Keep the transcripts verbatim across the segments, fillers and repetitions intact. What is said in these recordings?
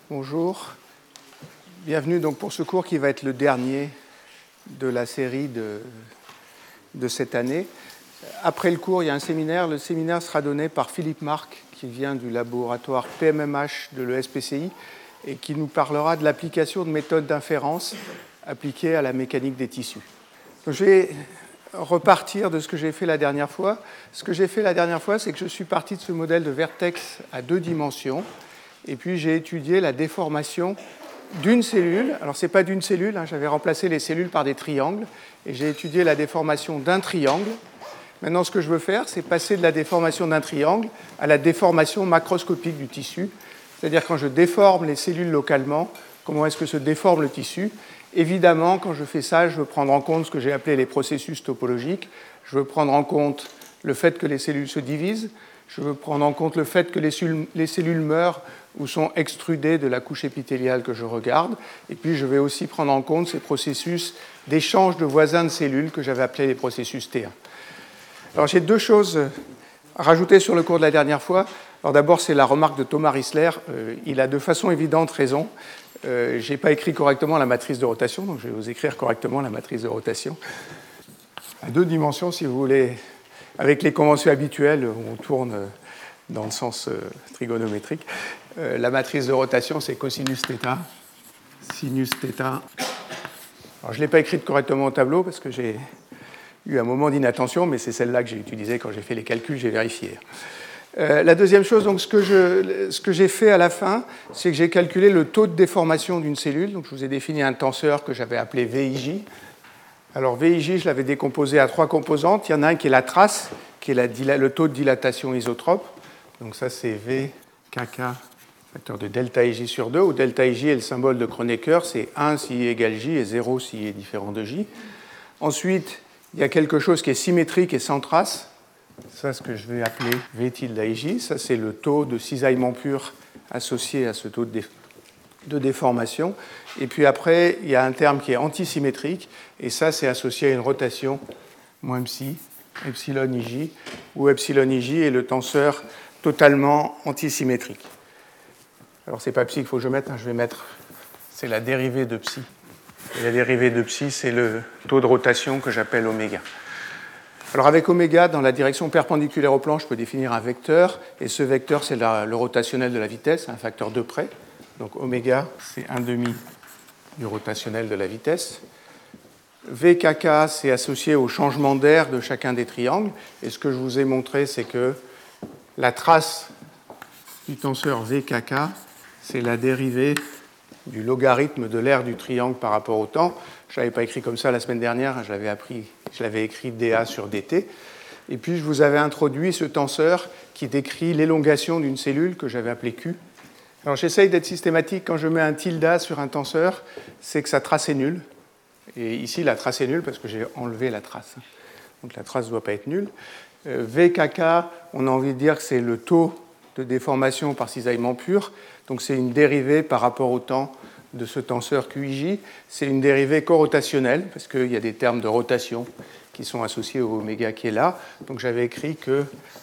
Bonjour. Bienvenue donc pour ce cours qui va être le dernier de la série de, de cette année. Après le cours, il y a un séminaire. Le séminaire sera donné par Philippe Marc, qui vient du laboratoire P M M H de l'E S P C I et qui nous parlera de l'application de méthodes d'inférence appliquées à la mécanique des tissus. Donc, je vais repartir de ce que j'ai fait la dernière fois. Ce que j'ai fait la dernière fois, c'est que je suis parti de ce modèle de vertex à deux dimensions et puis j'ai étudié la déformation d'une cellule. Alors, ce n'est pas d'une cellule, hein, j'avais remplacé les cellules par des triangles et j'ai étudié la déformation d'un triangle. Maintenant, ce que je veux faire, c'est passer de la déformation d'un triangle à la déformation macroscopique du tissu. C'est-à-dire quand je déforme les cellules localement, comment est-ce que se déforme le tissu. Évidemment, quand je fais ça, je veux prendre en compte ce que j'ai appelé les processus topologiques. Je veux prendre en compte le fait que les cellules se divisent. Je veux prendre en compte le fait que les cellules, les cellules meurent ou sont extrudées de la couche épithéliale que je regarde. Et puis, je vais aussi prendre en compte ces processus d'échange de voisins de cellules que j'avais appelés les processus T un. Alors, j'ai deux choses à rajouter sur le cours de la dernière fois. Alors, d'abord, c'est la remarque de Thomas Rissler. Euh, il a de façon évidente raison. Euh, je n'ai pas écrit correctement la matrice de rotation, donc je vais vous écrire correctement la matrice de rotation. À deux dimensions, si vous voulez, avec les conventions habituelles, on tourne dans le sens euh, trigonométrique. Euh, la matrice de rotation, c'est cosinus θ, sinus θ. Alors, je ne l'ai pas écrite correctement au tableau parce que j'ai eu un moment d'inattention, mais c'est celle-là que j'ai utilisée quand j'ai fait les calculs, j'ai vérifié. Euh, la deuxième chose, donc, ce que, je, ce que j'ai fait à la fin, c'est que j'ai calculé le taux de déformation d'une cellule. Donc, je vous ai défini un tenseur que j'avais appelé V I J. Alors, V I J, je l'avais décomposé à trois composantes. Il y en a un qui est la trace, qui est la, le taux de dilatation isotrope. Donc, ça, c'est V K K, facteur de delta I J sur deux, où delta I J est le symbole de Kronecker, c'est un si I égale J et zéro si I est différent de J. Ensuite, il y a quelque chose qui est symétrique et sans trace. Ça, ce que je vais appeler V tilde I J, ça c'est le taux de cisaillement pur associé à ce taux de, dé... de déformation. Et puis après, il y a un terme qui est antisymétrique, et ça c'est associé à une rotation moins psi, epsilon I J, où epsilon I J est le tenseur totalement antisymétrique. Alors c'est pas psi qu'il faut que je mette, hein, je vais mettre, c'est la dérivée de psi. Et la dérivée de psi, c'est le taux de rotation que j'appelle oméga. Alors avec oméga, dans la direction perpendiculaire au plan, je peux définir un vecteur, et ce vecteur, c'est la, le rotationnel de la vitesse, un facteur deux près. Donc oméga, c'est un demi du rotationnel de la vitesse. V K K, c'est associé au changement d'air de chacun des triangles, et ce que je vous ai montré, c'est que la trace du tenseur V K K, c'est la dérivée du logarithme de l'aire du triangle par rapport au temps. Je ne l'avais pas écrit comme ça la semaine dernière, je l'avais, appris, je l'avais écrit dA sur dt. Et puis je vous avais introduit ce tenseur qui décrit l'élongation d'une cellule que j'avais appelée Q. Alors j'essaye d'être systématique, quand je mets un tilde sur un tenseur, c'est que sa trace est nulle. Et ici la trace est nulle parce que j'ai enlevé la trace. Donc la trace ne doit pas être nulle. Euh, V K K, on a envie de dire que c'est le taux de déformation par cisaillement pur. Donc c'est une dérivée par rapport au temps de ce tenseur Q I J. C'est une dérivée corotationnelle, parce qu'il y a des termes de rotation qui sont associés au oméga qui est là. Donc j'avais écrit que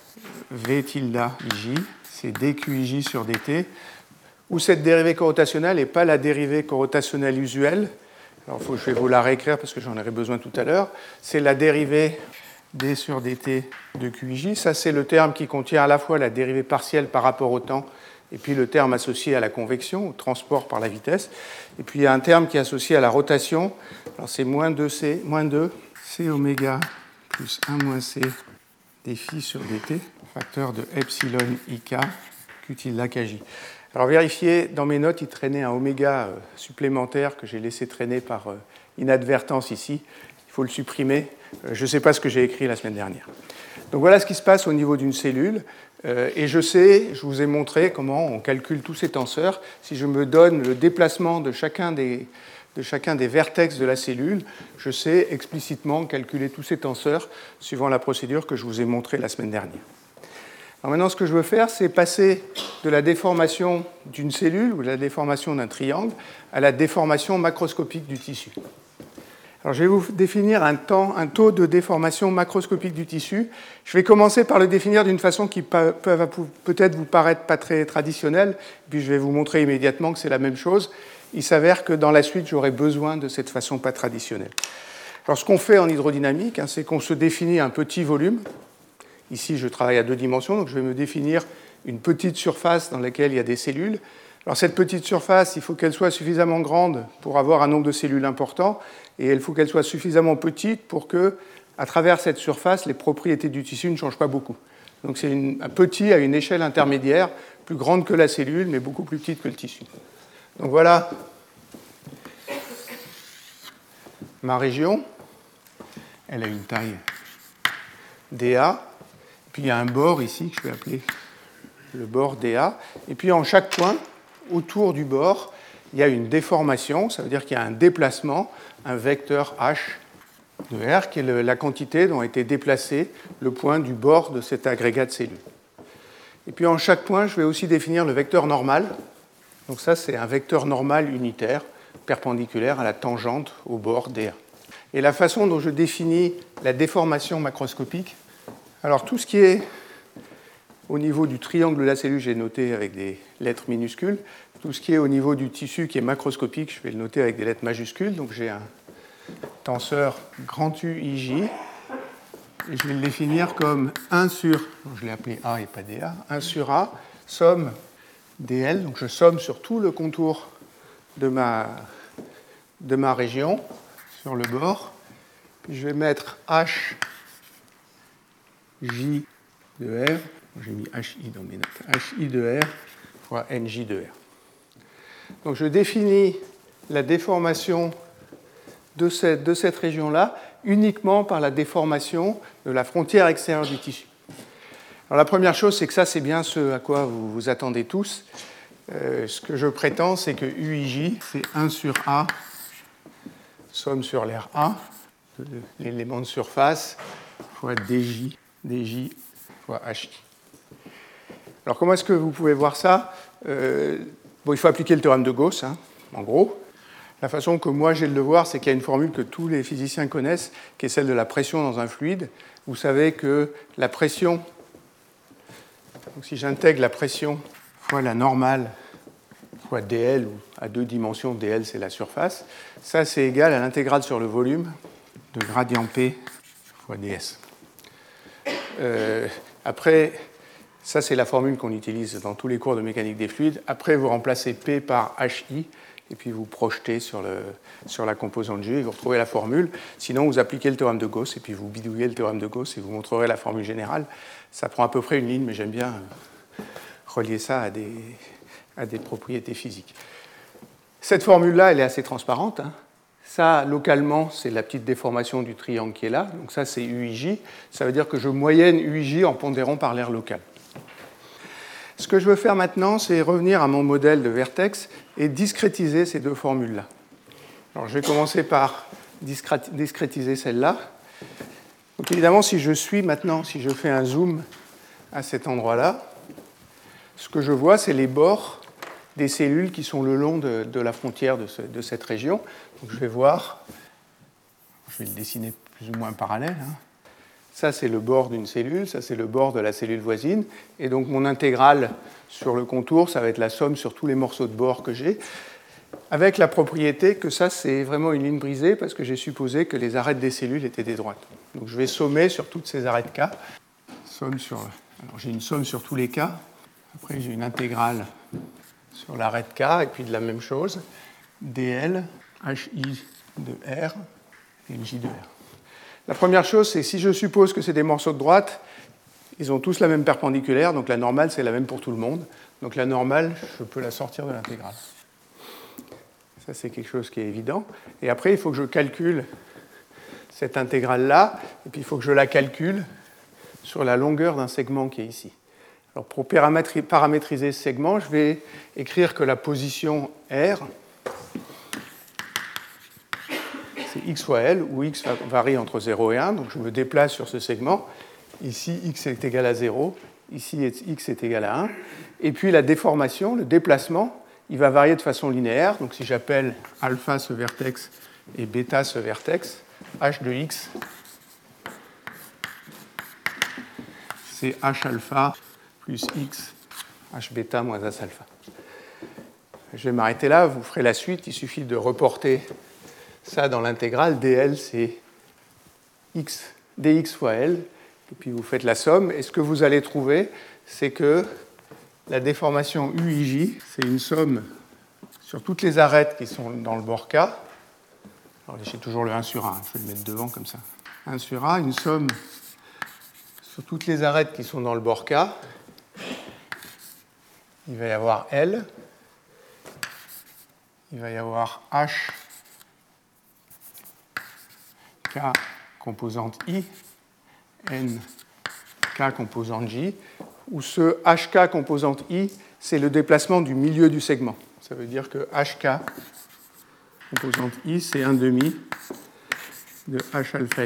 V tilde I J, c'est dQIJ sur dt, où cette dérivée corotationnelle n'est pas la dérivée corotationnelle usuelle. Alors faut, je vais vous la réécrire parce que j'en aurai besoin tout à l'heure. C'est la dérivée d sur dt de Q I J. Ça, c'est le terme qui contient à la fois la dérivée partielle par rapport au temps et puis le terme associé à la convection, au transport par la vitesse. Et puis il y a un terme qui est associé à la rotation. Alors c'est moins deux c, moins deux c oméga plus un moins c d phi sur dt, facteur de epsilon ik q tilde kj. Alors vérifiez, dans mes notes, il traînait un oméga supplémentaire que j'ai laissé traîner par inadvertance ici. Il faut le supprimer. Je ne sais pas ce que j'ai écrit la semaine dernière. Donc voilà ce qui se passe au niveau d'une cellule. Euh, et je sais, je vous ai montré comment on calcule tous ces tenseurs. Si je me donne le déplacement de chacun des, de chacun des vertex de la cellule, je sais explicitement calculer tous ces tenseurs suivant la procédure que je vous ai montrée la semaine dernière. Alors maintenant, ce que je veux faire, c'est passer de la déformation d'une cellule ou de la déformation d'un triangle à la déformation macroscopique du tissu. Alors, je vais vous définir un, temps, un taux de déformation macroscopique du tissu. Je vais commencer par le définir d'une façon qui peut peut-être vous paraître pas très traditionnelle, puis je vais vous montrer immédiatement que c'est la même chose. Il s'avère que dans la suite, j'aurai besoin de cette façon pas traditionnelle. Alors, ce qu'on fait en hydrodynamique, hein, c'est qu'on se définit un petit volume. Ici, je travaille à deux dimensions, donc je vais me définir une petite surface dans laquelle il y a des cellules. Alors, cette petite surface, il faut qu'elle soit suffisamment grande pour avoir un nombre de cellules important, et il faut qu'elle soit suffisamment petite pour que, à travers cette surface, les propriétés du tissu ne changent pas beaucoup. Donc, c'est une, un petit à une échelle intermédiaire, plus grande que la cellule, mais beaucoup plus petite que le tissu. Donc, voilà ma région. Elle a une taille D A. Puis, il y a un bord ici que je vais appeler le bord D A. Et puis, en chaque point, autour du bord, il y a une déformation, ça veut dire qu'il y a un déplacement, un vecteur H de R, qui est la quantité dont a été déplacé le point du bord de cet agrégat de cellules. Et puis en chaque point, je vais aussi définir le vecteur normal. Donc ça, c'est un vecteur normal unitaire, perpendiculaire à la tangente au bord D A. Et la façon dont je définis la déformation macroscopique, alors tout ce qui est au niveau du triangle de la cellule, j'ai noté avec des lettres minuscules. Tout ce qui est au niveau du tissu qui est macroscopique, je vais le noter avec des lettres majuscules. Donc j'ai un tenseur grand U I J. Et je vais le définir comme un sur, donc je l'ai appelé A et pas D A, un sur A, somme D L. Donc je somme sur tout le contour de ma, de ma région, sur le bord. Puis je vais mettre H J de R. J'ai mis H I dans mes notes. H I de R fois N J de R. Donc je définis la déformation de cette, de cette région-là uniquement par la déformation de la frontière extérieure du tissu. Alors la première chose, c'est que ça, c'est bien ce à quoi vous vous attendez tous. Euh, ce que je prétends, c'est que U I J, c'est un sur A, somme sur l'air A, de l'élément de surface, fois D J, D J fois H I. Alors, comment est-ce que vous pouvez voir ça ? euh, bon, il faut appliquer le théorème de Gauss, hein, en gros. La façon que moi j'ai de le voir, c'est qu'il y a une formule que tous les physiciens connaissent, qui est celle de la pression dans un fluide. Vous savez que la pression, donc si j'intègre la pression fois la normale fois D L, ou à deux dimensions, D L c'est la surface, ça c'est égal à l'intégrale sur le volume de gradient P fois D S. Euh, après, ça, c'est la formule qu'on utilise dans tous les cours de mécanique des fluides. Après, vous remplacez P par H I, et puis vous projetez sur, le, sur la composante G, et vous retrouvez la formule. Sinon, vous appliquez le théorème de Gauss, et puis vous bidouillez le théorème de Gauss, et vous montrerez la formule générale. Ça prend à peu près une ligne, mais j'aime bien relier ça à des, à des propriétés physiques. Cette formule-là, elle est assez transparente, hein. Ça, localement, c'est la petite déformation du triangle qui est là. Donc ça, c'est U I J. Ça veut dire que je moyenne U I J en pondérant par l'aire local. Ce que je veux faire maintenant, c'est revenir à mon modèle de vertex et discrétiser ces deux formules-là. Alors, je vais commencer par discrétiser celle-là. Donc, évidemment, si je suis maintenant, si je fais un zoom à cet endroit-là, ce que je vois, c'est les bords des cellules qui sont le long de, de la frontière de, ce, de cette région. Donc, je vais voir, je vais le dessiner plus ou moins parallèle, hein. Ça, c'est le bord d'une cellule, ça, c'est le bord de la cellule voisine. Et donc, mon intégrale sur le contour, ça va être la somme sur tous les morceaux de bord que j'ai, avec la propriété que ça, c'est vraiment une ligne brisée, parce que j'ai supposé que les arêtes des cellules étaient des droites. Donc, je vais sommer sur toutes ces arêtes K. Somme sur, alors, j'ai une somme sur tous les K. Après, j'ai une intégrale sur l'arête K, et puis de la même chose, D L, H I de R, et J de R. La première chose, c'est que si je suppose que c'est des morceaux de droite, ils ont tous la même perpendiculaire, donc la normale, c'est la même pour tout le monde. Donc la normale, je peux la sortir de l'intégrale. Ça, c'est quelque chose qui est évident. Et après, il faut que je calcule cette intégrale-là, et puis il faut que je la calcule sur la longueur d'un segment qui est ici. Alors pour paramétriser ce segment, je vais écrire que la position R, c'est x fois L, où x varie entre zéro et un, donc je me déplace sur ce segment. Ici, x est égal à zéro, ici, x est égal à un. Et puis la déformation, le déplacement, il va varier de façon linéaire. Donc si j'appelle alpha ce vertex et bêta ce vertex, H de x, c'est H alpha plus x, H bêta moins As alpha. Je vais m'arrêter là, vous ferez la suite, il suffit de reporter ça dans l'intégrale, dl c'est x, dx fois L, et puis vous faites la somme, et ce que vous allez trouver, c'est que la déformation U I J, c'est une somme sur toutes les arêtes qui sont dans le bord K. Alors j'ai toujours le un sur un, je vais le mettre devant comme ça. un sur A, une somme sur toutes les arêtes qui sont dans le bord K. Il va y avoir L, il va y avoir H, K composante I, N, K composante J, où ce H K composante I, c'est le déplacement du milieu du segment. Ça veut dire que H K composante I, c'est un demi de H alpha I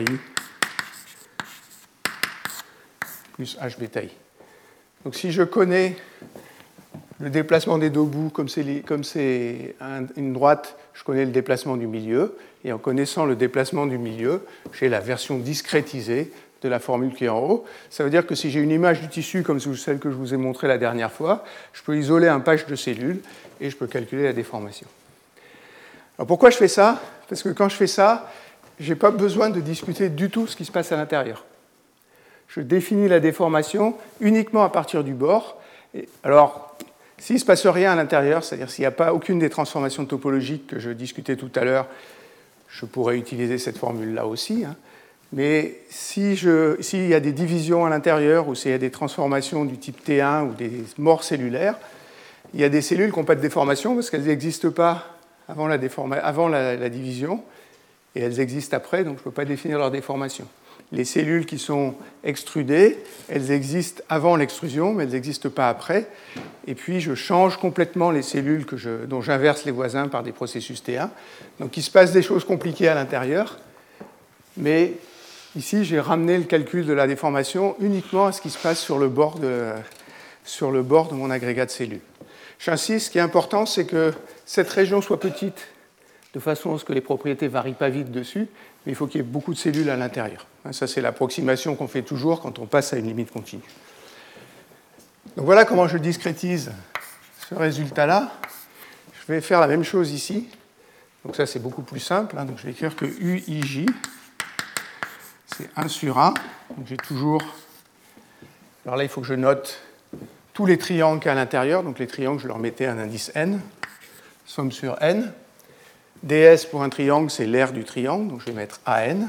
plus H bêta I. Donc si je connais le déplacement des deux bouts, comme c'est, comme c'est un, une droite, je connais le déplacement du milieu, et en connaissant le déplacement du milieu, j'ai la version discrétisée de la formule qui est en haut. Ça veut dire que si j'ai une image du tissu comme celle que je vous ai montrée la dernière fois, je peux isoler un patch de cellules et je peux calculer la déformation. Alors pourquoi je fais ça? Parce que quand je fais ça, je n'ai pas besoin de discuter du tout ce qui se passe à l'intérieur. Je définis la déformation uniquement à partir du bord. Et alors, s'il ne se passe rien à l'intérieur, c'est-à-dire s'il n'y a pas aucune des transformations topologiques que je discutais tout à l'heure, je pourrais utiliser cette formule-là aussi. Hein. Mais si je, s'il y a des divisions à l'intérieur ou s'il y a des transformations du type T un ou des morts cellulaires, il y a des cellules qui n'ont pas de déformation parce qu'elles n'existent pas avant, la, déforma- avant la, la division et elles existent après, donc je ne peux pas définir leur déformation. Les cellules qui sont extrudées, elles existent avant l'extrusion, mais elles n'existent pas après. Et puis, je change complètement les cellules que je, dont j'inverse les voisins par des processus T un. Donc, il se passe des choses compliquées à l'intérieur. Mais ici, j'ai ramené le calcul de la déformation uniquement à ce qui se passe sur le bord de, sur le bord de mon agrégat de cellules. J'insiste, ce qui est important, c'est que cette région soit petite, de façon à ce que les propriétés ne varient pas vite dessus, mais il faut qu'il y ait beaucoup de cellules à l'intérieur. Ça, c'est l'approximation qu'on fait toujours quand on passe à une limite continue. Donc voilà comment je discrétise ce résultat-là. Je vais faire la même chose ici. Donc ça, c'est beaucoup plus simple. Donc je vais écrire que U I J, c'est un sur A. Donc j'ai toujours... Alors là, il faut que je note tous les triangles qu'il y a à l'intérieur. Donc les triangles, je leur mettais un indice N. Somme sur N. D S pour un triangle, c'est l'aire du triangle, donc je vais mettre A N.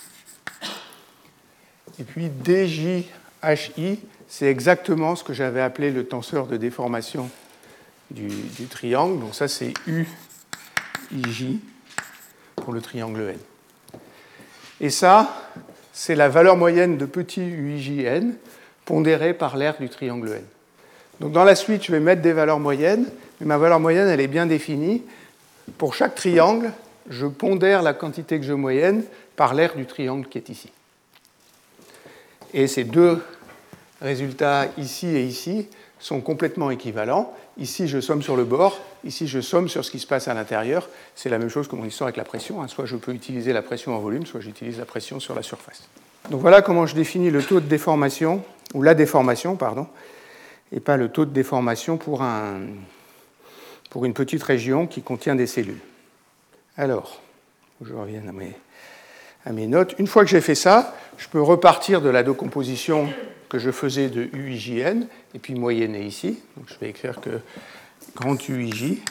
Et puis D J H I, c'est exactement ce que j'avais appelé le tenseur de déformation du, du triangle. Donc ça, c'est U I J pour le triangle N. Et ça, c'est la valeur moyenne de petit U I J N pondérée par l'aire du triangle N. Donc dans la suite, je vais mettre des valeurs moyennes, mais ma valeur moyenne, elle est bien définie. Pour chaque triangle, je pondère la quantité que je moyenne par l'aire du triangle qui est ici. Et ces deux résultats, ici et ici, sont complètement équivalents. Ici, je somme sur le bord. Ici, je somme sur ce qui se passe à l'intérieur. C'est la même chose que mon histoire avec la pression. Soit je peux utiliser la pression en volume, soit j'utilise la pression sur la surface. Donc voilà comment je définis le taux de déformation, ou la déformation, pardon, et pas le taux de déformation pour un... pour une petite région qui contient des cellules. Alors, je reviens à mes, à mes notes. Une fois que j'ai fait ça, je peux repartir de la décomposition que je faisais de U I J N, et puis moyenner ici. Donc je vais écrire que grand U I J,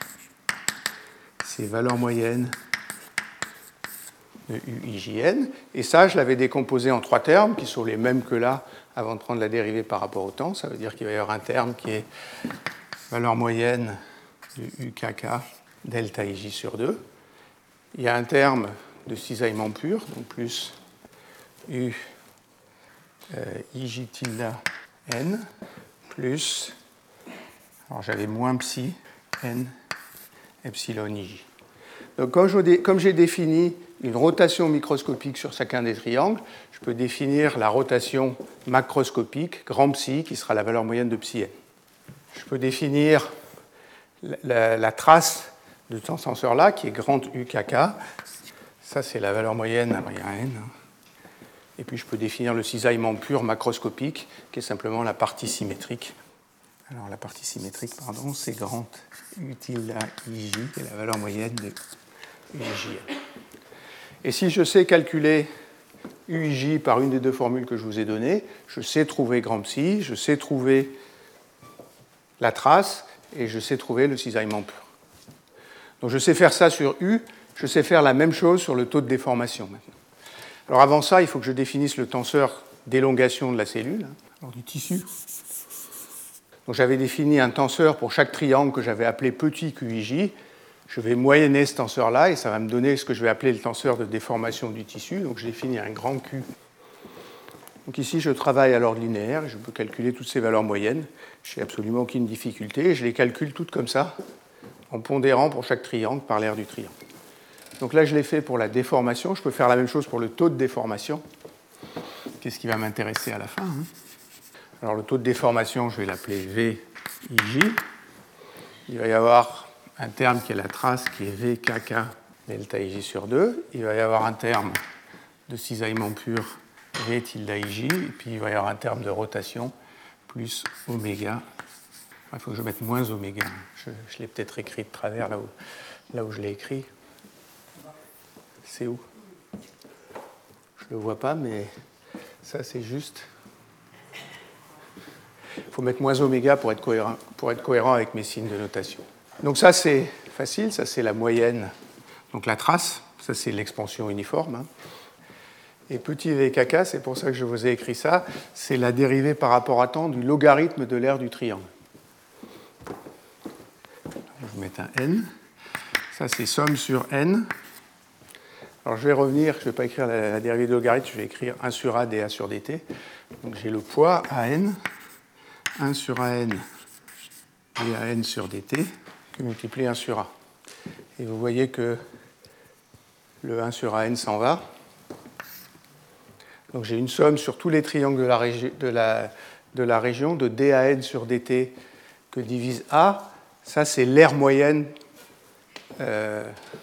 c'est valeur moyenne de U I J N. Et ça, je l'avais décomposé en trois termes, qui sont les mêmes que là, avant de prendre la dérivée par rapport au temps. Ça veut dire qu'il va y avoir un terme qui est valeur moyenne de U K K delta I J sur deux. Il y a un terme de cisaillement pur, donc plus U euh, I J tilde N, plus, alors j'avais moins psi N epsilon I J. Donc comme j'ai défini une rotation microscopique sur chacun des triangles, je peux définir la rotation macroscopique, grand psi, qui sera la valeur moyenne de psi N. Je peux définir La, la, la trace de ce tenseur-là, qui est grand U K K. Ça, c'est la valeur moyenne, alors il y a un N. Et puis, je peux définir le cisaillement pur macroscopique, qui est simplement la partie symétrique. Alors, la partie symétrique, pardon, c'est grand U tilde I J, qui est la valeur moyenne de U J. Et si je sais calculer U I J par une des deux formules que je vous ai données, je sais trouver grand psi, je sais trouver la trace, et je sais trouver le cisaillement pur. Donc, je sais faire ça sur U, je sais faire la même chose sur le taux de déformation maintenant. Alors avant ça, il faut que je définisse le tenseur d'élongation de la cellule, alors du tissu. Donc j'avais défini un tenseur pour chaque triangle que j'avais appelé petit Q I J. Je vais moyenner ce tenseur-là et ça va me donner ce que je vais appeler le tenseur de déformation du tissu. Donc je définis un grand Q. Donc ici, je travaille à l'ordre linéaire et je peux calculer toutes ces valeurs moyennes. Je n'ai absolument aucune difficulté. Je les calcule toutes comme ça, en pondérant pour chaque triangle par l'aire du triangle. Donc là, je l'ai fait pour la déformation. Je peux faire la même chose pour le taux de déformation. Qu'est-ce qui va m'intéresser à la fin, hein? Alors, le taux de déformation, je vais l'appeler V I J. Il va y avoir un terme qui est la trace, qui est V K K delta I J sur deux. Il va y avoir un terme de cisaillement pur, V tilde I J. Et puis, il va y avoir un terme de rotation, plus oméga. Il faut que je mette moins oméga. Je, je l'ai peut-être écrit de travers là où, là où je l'ai écrit. C'est où? Je ne le vois pas, mais ça, c'est juste. Il faut mettre moins oméga pour être cohérent, pour être cohérent avec mes signes de notation. Donc ça, c'est facile. Ça, c'est la moyenne. Donc la trace, ça, c'est l'expansion uniforme. Hein. Et petit V K K, c'est pour ça que je vous ai écrit ça, c'est la dérivée par rapport à temps du logarithme de l'aire du triangle. Je vais mettre un N. Ça, c'est somme sur N. Alors, je vais revenir, je ne vais pas écrire la, la dérivée de logarithme, je vais écrire un sur A dA sur dt. Donc, j'ai le poids A N, un sur A N dA sur dt, que multiplie un sur A. Et vous voyez que le un sur A N s'en va. Donc, j'ai une somme sur tous les triangles de la, régi- de la, de la région de dA sur dt que divise A. Ça, c'est l'aire moyenne. Euh,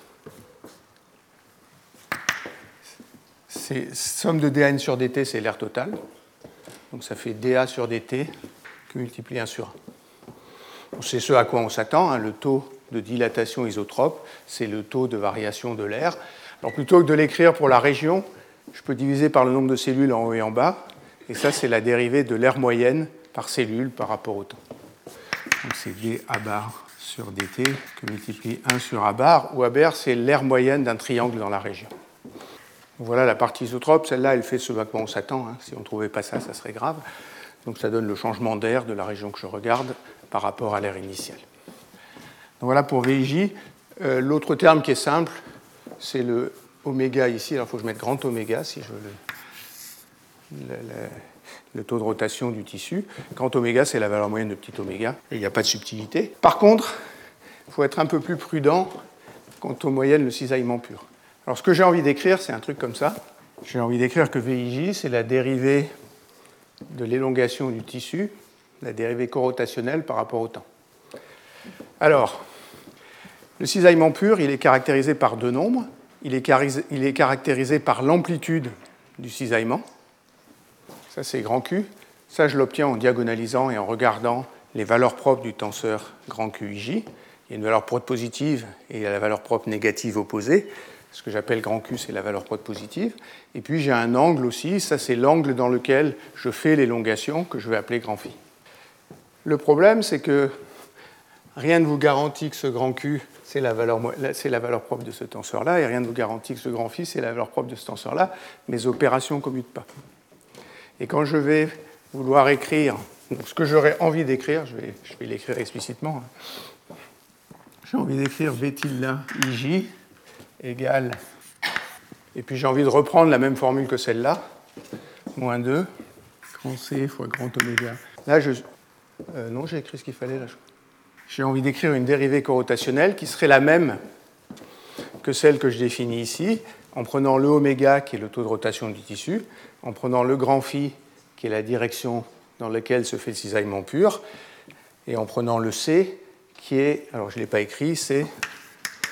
C'est, somme de dA sur dt, c'est l'aire totale. Donc ça fait dA sur dt que multiplie un sur un. C'est ce à quoi on s'attend. Hein, le taux de dilatation isotrope, c'est le taux de variation de l'aire. Alors plutôt que de l'écrire pour la région, je peux diviser par le nombre de cellules en haut et en bas. Et ça, c'est la dérivée de l'aire moyenne par cellule par rapport au temps. Donc c'est dA bar sur dt que multiplie un sur A bar, où A bar, c'est l'aire moyenne d'un triangle dans la région. Voilà la partie isotrope, celle-là, elle fait ce à quoi on s'attend. Hein. Si on ne trouvait pas ça, ça serait grave. Donc ça donne le changement d'air de la région que je regarde par rapport à l'air initiale. Donc voilà pour V I J. Euh, l'autre terme qui est simple, c'est le oméga ici. Alors il faut que je mette grand oméga si je veux le, le, le, le taux de rotation du tissu. Grand oméga, c'est la valeur moyenne de petit oméga. Et il n'y a pas de subtilité. Par contre, il faut être un peu plus prudent quant aux moyennes, le cisaillement pur. Alors, ce que j'ai envie d'écrire, c'est un truc comme ça. J'ai envie d'écrire que V I J, c'est la dérivée de l'élongation du tissu, la dérivée corrotationnelle par rapport au temps. Alors, le cisaillement pur, il est caractérisé par deux nombres. Il est, il est caractérisé par l'amplitude du cisaillement. Ça, c'est grand Q. Ça, je l'obtiens en diagonalisant et en regardant les valeurs propres du tenseur grand Q I J. Il y a une valeur propre positive et il y a la valeur propre négative opposée. Ce que j'appelle grand Q, c'est la valeur propre positive. Et puis j'ai un angle aussi, ça c'est l'angle dans lequel je fais l'élongation, que je vais appeler grand phi. Le problème, c'est que rien ne vous garantit que ce grand Q, c'est la valeur, c'est la valeur propre de ce tenseur-là, et rien ne vous garantit que ce grand phi, c'est la valeur propre de ce tenseur-là. Mes opérations ne commutent pas. Et quand je vais vouloir écrire, ce que j'aurais envie d'écrire, je vais, je vais l'écrire explicitement, j'ai envie d'écrire V tilde I J égale, et puis j'ai envie de reprendre la même formule que celle-là, moins deux, grand C fois grand oméga. Là, je... Euh, non, j'ai écrit ce qu'il fallait, là. J'ai envie d'écrire une dérivée corrotationnelle qui serait la même que celle que je définis ici, en prenant le oméga, qui est le taux de rotation du tissu, en prenant le grand phi, qui est la direction dans laquelle se fait le cisaillement pur, et en prenant le C, qui est, alors je ne l'ai pas écrit, c'est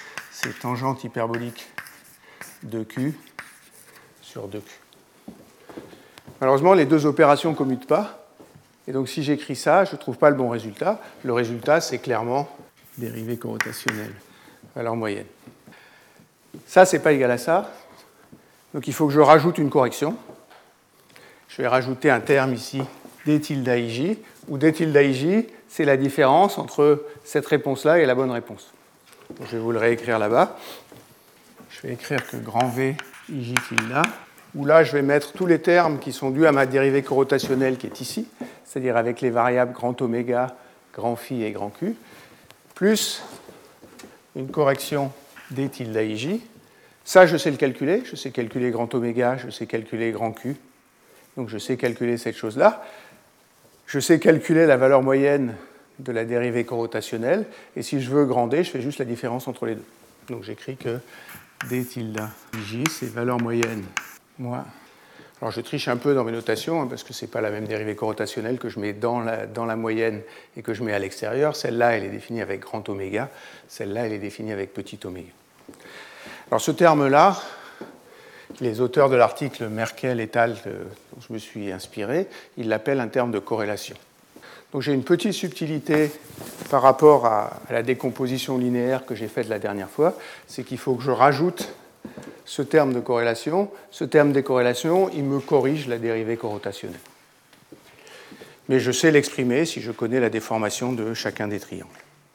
c'est tangente hyperbolique de Q sur deux Q. Malheureusement, les deux opérations ne commutent pas. Et donc, si j'écris ça, je ne trouve pas le bon résultat. Le résultat, c'est clairement dérivée corrotationnelle, valeur moyenne. Ça, ce n'est pas égal à ça. Donc, il faut que je rajoute une correction. Je vais rajouter un terme ici, d tilde ij, où d tilde ij, c'est la différence entre cette réponse-là et la bonne réponse. Donc, je vais vous le réécrire là-bas. Je vais écrire que grand V ij tilde, où là, je vais mettre tous les termes qui sont dus à ma dérivée corrotationnelle qui est ici, c'est-à-dire avec les variables grand oméga, grand phi et grand q, plus une correction d tilde ij. Ça, je sais le calculer. Je sais calculer grand oméga, je sais calculer grand q. Donc, je sais calculer cette chose-là. Je sais calculer la valeur moyenne de la dérivée corrotationnelle. Et si je veux grand D, je fais juste la différence entre les deux. Donc, j'écris que d tilde ij, c'est valeur moyenne. Moi. Alors, je triche un peu dans mes notations, hein, parce que ce n'est pas la même dérivée corrotationnelle que je mets dans la, dans la moyenne et que je mets à l'extérieur. Celle-là, elle est définie avec grand oméga. Celle-là, elle est définie avec petit oméga. Alors, ce terme-là, les auteurs de l'article Merkel et al. Dont je me suis inspiré, ils l'appellent un terme de corrélation. Donc j'ai une petite subtilité par rapport à, à la décomposition linéaire que j'ai faite la dernière fois, c'est qu'il faut que je rajoute ce terme de corrélation. Ce terme de corrélation, il me corrige la dérivée corrotationnelle. Mais je sais l'exprimer si je connais la déformation de chacun des triangles.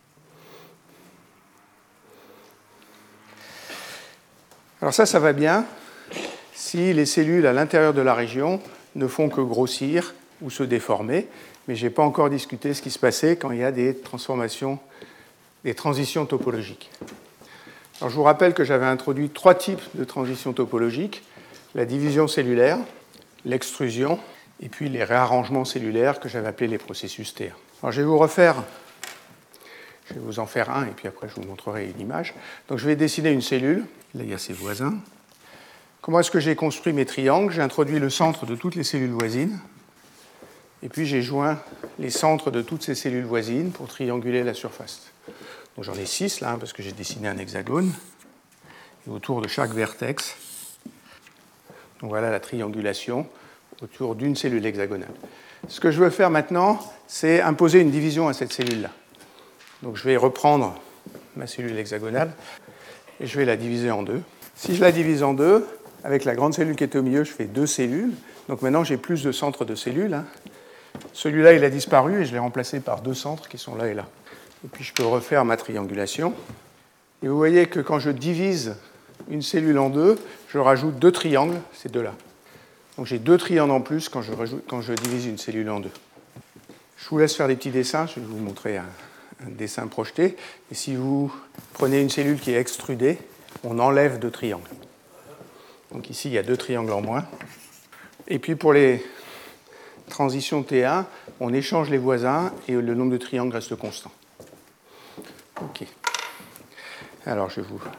Alors ça, ça va bien si les cellules à l'intérieur de la région ne font que grossir ou se déformer, mais je n'ai pas encore discuté ce qui se passait quand il y a des transformations, des transitions topologiques. Alors je vous rappelle que j'avais introduit trois types de transitions topologiques, la division cellulaire, l'extrusion, et puis les réarrangements cellulaires que j'avais appelés les processus T un. Alors je vais vous refaire, je vais vous en faire un, et puis après je vous montrerai une image. Donc je vais dessiner une cellule, là il y a ses voisins. Comment est-ce que j'ai construit mes triangles? J'ai introduit le centre de toutes les cellules voisines, et puis j'ai joint les centres de toutes ces cellules voisines pour trianguler la surface. Donc j'en ai six là, parce que j'ai dessiné un hexagone, et autour de chaque vertex, donc voilà la triangulation autour d'une cellule hexagonale. Ce que je veux faire maintenant, c'est imposer une division à cette cellule-là. Donc je vais reprendre ma cellule hexagonale, et je vais la diviser en deux. Si je la divise en deux, avec la grande cellule qui est au milieu, je fais deux cellules. Donc maintenant, j'ai plus de centres de cellules. Hein. Celui-là, il a disparu et je l'ai remplacé par deux centres qui sont là et là. Et puis, je peux refaire ma triangulation. Et vous voyez que quand je divise une cellule en deux, je rajoute deux triangles, ces deux-là. Donc j'ai deux triangles en plus quand je, rajoute, quand je divise une cellule en deux. Je vous laisse faire des petits dessins. Je vais vous montrer un, un dessin projeté. Et si vous prenez une cellule qui est extrudée, on enlève deux triangles. Donc ici, il y a deux triangles en moins. Et puis pour les transitions T un, on échange les voisins et le nombre de triangles reste constant. OK. Alors, je vais vous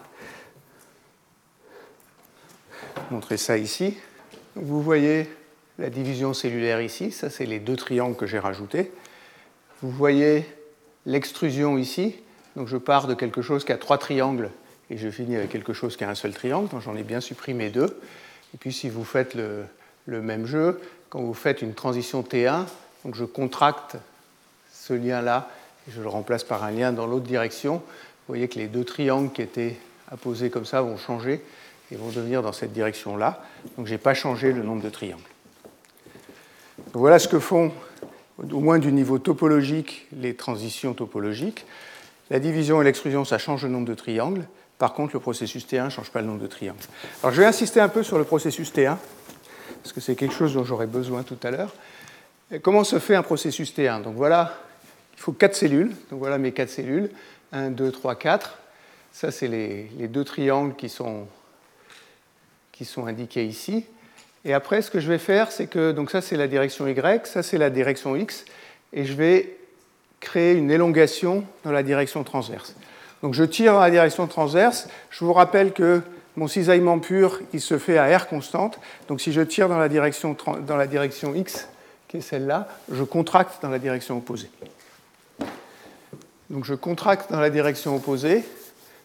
montrer ça ici. Vous voyez la division cellulaire ici. Ça, c'est les deux triangles que j'ai rajoutés. Vous voyez l'extrusion ici. Donc, je pars de quelque chose qui a trois triangles et je finis avec quelque chose qui a un seul triangle, donc j'en ai bien supprimé deux. Et puis si vous faites le, le même jeu, quand vous faites une transition T un, donc je contracte ce lien-là et je le remplace par un lien dans l'autre direction, vous voyez que les deux triangles qui étaient apposés comme ça vont changer et vont devenir dans cette direction-là. Donc je n'ai pas changé le nombre de triangles. Donc voilà ce que font, au moins du niveau topologique, les transitions topologiques. La division et l'extrusion, ça change le nombre de triangles. Par contre, le processus T un ne change pas le nombre de triangles. Alors, je vais insister un peu sur le processus T un, parce que c'est quelque chose dont j'aurai besoin tout à l'heure. Et comment se fait un processus T un? Donc voilà, il faut quatre cellules. Donc voilà mes quatre cellules. un, deux, trois, quatre. Ça, c'est les, les deux triangles qui sont, qui sont indiqués ici. Et après, ce que je vais faire, c'est que, donc ça, c'est la direction Y, ça, c'est la direction X, et je vais créer une élongation dans la direction transverse. Donc je tire dans la direction transverse. Je vous rappelle que mon cisaillement pur, il se fait à R constante. Donc si je tire dans la direction, dans la direction X, qui est celle-là, je contracte dans la direction opposée. Donc je contracte dans la direction opposée.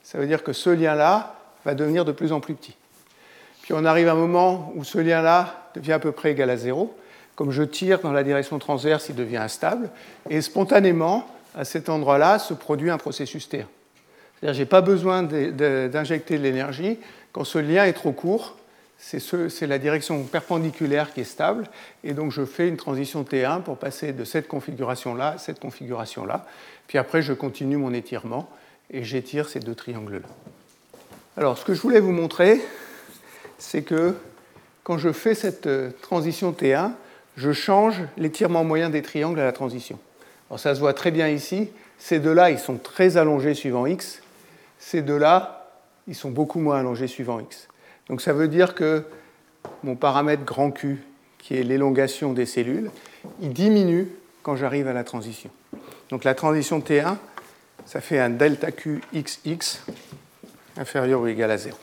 ça veut dire que ce lien-là va devenir de plus en plus petit. Puis on arrive à un moment où ce lien-là devient à peu près égal à zéro. Comme je tire dans la direction transverse, il devient instable. Et spontanément, à cet endroit-là, se produit un processus T un. C'est-à-dire que je n'ai pas besoin d'injecter de l'énergie. Quand ce lien est trop court, c'est ce, la direction perpendiculaire qui est stable. Et donc je fais une transition T un pour passer de cette configuration-là à cette configuration-là. Puis après, je continue mon étirement et j'étire ces deux triangles-là. Alors, ce que je voulais vous montrer, c'est que quand je fais cette transition T un, je change l'étirement moyen des triangles à la transition. Alors ça se voit très bien ici. Ces deux-là, ils sont très allongés suivant x. Ces deux-là, ils sont beaucoup moins allongés suivant x. Donc ça veut dire que mon paramètre grand Q, qui est l'élongation des cellules, il diminue quand j'arrive à la transition. Donc la transition T un, ça fait un delta Q X X inférieur ou égal à zéro.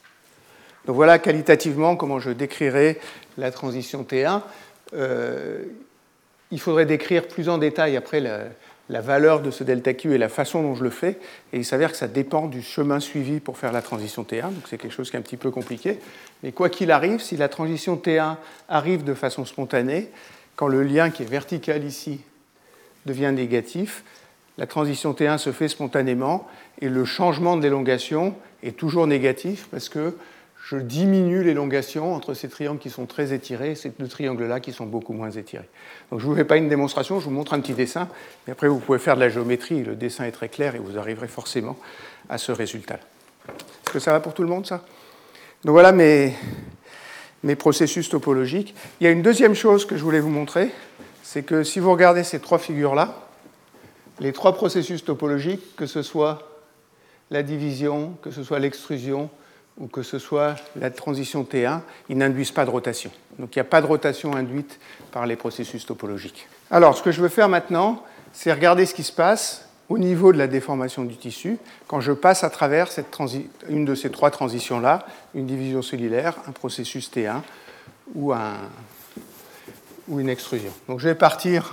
Donc voilà qualitativement comment je décrirais la transition T un. Euh, il faudrait décrire plus en détail après la, la valeur de ce delta Q et la façon dont je le fais. Et il s'avère que ça dépend du chemin suivi pour faire la transition T un. Donc c'est quelque chose qui est un petit peu compliqué. Mais quoi qu'il arrive, si la transition T un arrive de façon spontanée, quand le lien qui est vertical ici devient négatif, la transition T un se fait spontanément et le changement de l'élongation est toujours négatif parce que je diminue l'élongation entre ces triangles qui sont très étirés et ces deux triangles-là qui sont beaucoup moins étirés. Donc je ne vous fais pas une démonstration, je vous montre un petit dessin, mais après vous pouvez faire de la géométrie, le dessin est très clair et vous arriverez forcément à ce résultat. Est-ce que ça va pour tout le monde, ça? Donc voilà mes, mes processus topologiques. Il y a une deuxième chose que je voulais vous montrer, c'est que si vous regardez ces trois figures-là, les trois processus topologiques, que ce soit la division, que ce soit l'extrusion, ou que ce soit la transition T un, ils n'induisent pas de rotation. Donc il n'y a pas de rotation induite par les processus topologiques. Alors, ce que je veux faire maintenant, c'est regarder ce qui se passe au niveau de la déformation du tissu quand je passe à travers cette transi- une de ces trois transitions-là, une division cellulaire, un processus T un ou, un, ou une extrusion. Donc je vais partir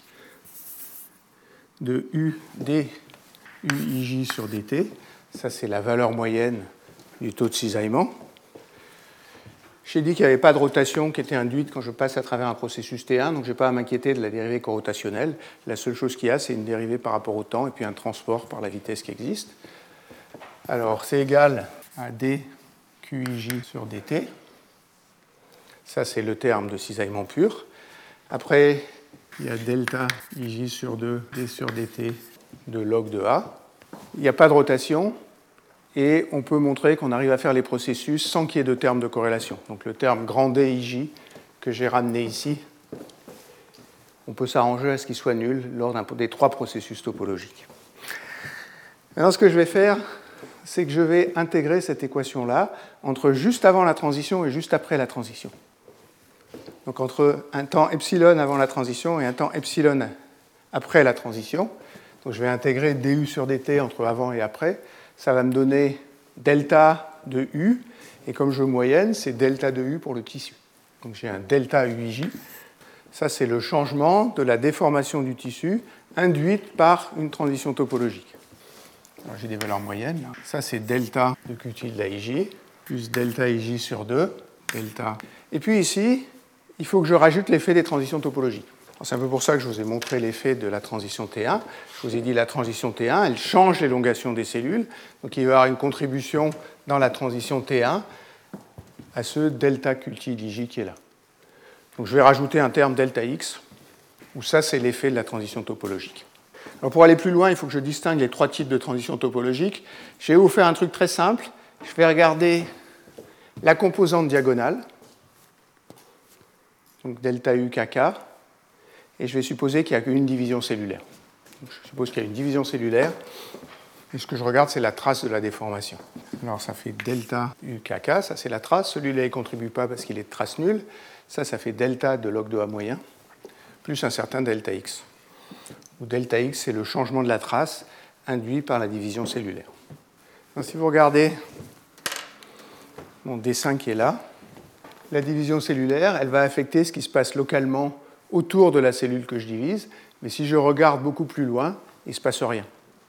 de U D U I J sur D T. Ça, c'est la valeur moyenne du taux de cisaillement. J'ai dit qu'il n'y avait pas de rotation qui était induite quand je passe à travers un processus T un, donc je n'ai pas à m'inquiéter de la dérivée corotationnelle. La seule chose qu'il y a, c'est une dérivée par rapport au temps et puis un transport par la vitesse qui existe. Alors, c'est égal à D Q I J sur D T. Ça, c'est le terme de cisaillement pur. Après, il y a delta I J sur deux, D sur D T de log de A. Il n'y a pas de rotation. Et on peut montrer qu'on arrive à faire les processus sans qu'il y ait de terme de corrélation. Donc le terme grand D I J que j'ai ramené ici, on peut s'arranger à ce qu'il soit nul lors d'un des trois processus topologiques. Maintenant, ce que je vais faire, c'est que je vais intégrer cette équation-là entre juste avant la transition et juste après la transition. Donc entre un temps epsilon avant la transition et un temps epsilon après la transition. Donc je vais intégrer du sur dt entre avant et après. Ça va me donner delta de U, et comme je moyenne, c'est delta de U pour le tissu. Donc j'ai un delta U I J. Ça, c'est le changement de la déformation du tissu induite par une transition topologique. Alors j'ai des valeurs moyennes. Ça, c'est delta de Q tilde I J, plus delta I J sur deux, delta. Et puis ici, il faut que je rajoute l'effet des transitions topologiques. C'est un peu pour ça que je vous ai montré l'effet de la transition T un. Je vous ai dit la transition T un, elle change l'élongation des cellules. Donc il va y avoir une contribution dans la transition T un à ce delta Q tilde I J qui est là. Donc je vais rajouter un terme delta X, où ça c'est l'effet de la transition topologique. Alors pour aller plus loin, il faut que je distingue les trois types de transitions topologiques. Je vais vous faire un truc très simple. Je vais regarder la composante diagonale, donc delta U K K. Et je vais supposer qu'il n'y a qu'une division cellulaire. Donc je suppose qu'il y a une division cellulaire, et ce que je regarde, c'est la trace de la déformation. Alors ça fait delta U K K, ça c'est la trace, celui-là il ne contribue pas parce qu'il est de trace nulle, ça, ça fait delta de log de A moyen, plus un certain delta X. Où delta X, c'est le changement de la trace induit par la division cellulaire. Donc, si vous regardez mon dessin qui est là, la division cellulaire, elle va affecter ce qui se passe localement autour de la cellule que je divise, mais si je regarde beaucoup plus loin, il ne se passe rien.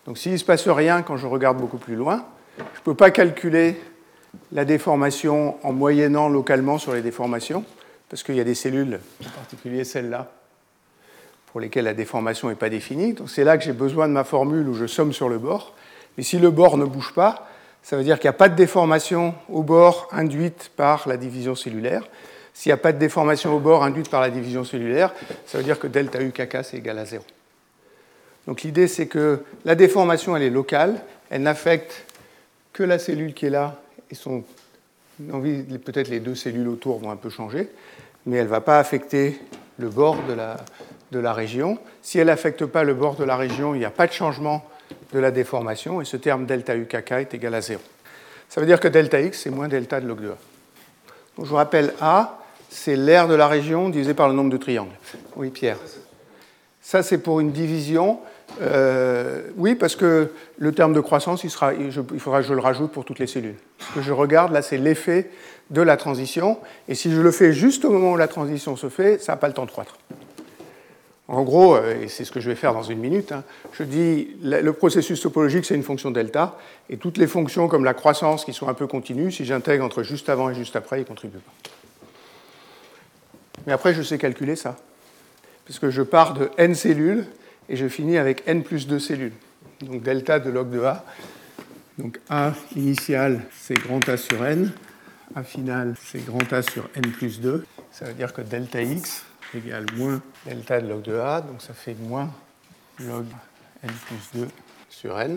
Donc s'il ne se passe rien quand je regarde beaucoup plus loin, je ne peux pas calculer la déformation en moyennant localement sur les déformations, parce qu'il y a des cellules, en particulier celles-là, pour lesquelles la déformation n'est pas définie. Donc c'est là que j'ai besoin de ma formule où je somme sur le bord. Mais si le bord ne bouge pas, ça veut dire qu'il n'y a pas de déformation au bord induite par la division cellulaire. S'il n'y a pas de déformation au bord induite par la division cellulaire, ça veut dire que delta U K K c'est égal à zéro. Donc l'idée c'est que la déformation elle est locale, elle n'affecte que la cellule qui est là, et son, peut-être les deux cellules autour vont un peu changer, mais elle ne va pas affecter le bord de la, de la région. Si elle n'affecte pas le bord de la région, il n'y a pas de changement de la déformation, et ce terme delta U K K est égal à zéro. Ça veut dire que delta X, c'est moins delta de log de A. Donc je vous rappelle, A, c'est l'aire de la région divisé par le nombre de triangles. Oui, Pierre. Ça, c'est pour une division. Euh, oui, parce que le terme de croissance, il, sera, il, je, il faudra que je le rajoute pour toutes les cellules. Ce que je regarde, là, c'est l'effet de la transition. Et si je le fais juste au moment où la transition se fait, ça n'a pas le temps de croître. En gros, et c'est ce que je vais faire dans une minute, hein, je dis le processus topologique, c'est une fonction delta, et toutes les fonctions comme la croissance qui sont un peu continues, si j'intègre entre juste avant et juste après, ils ne contribuent pas. Mais après, je sais calculer ça, parce que je pars de n cellules, et je finis avec n plus deux cellules. Donc delta de log de A. Donc A initial, c'est grand A sur n. A final, c'est grand A sur n plus deux. Ça veut dire que delta X égale moins delta de log de A. Donc ça fait moins log n plus deux sur n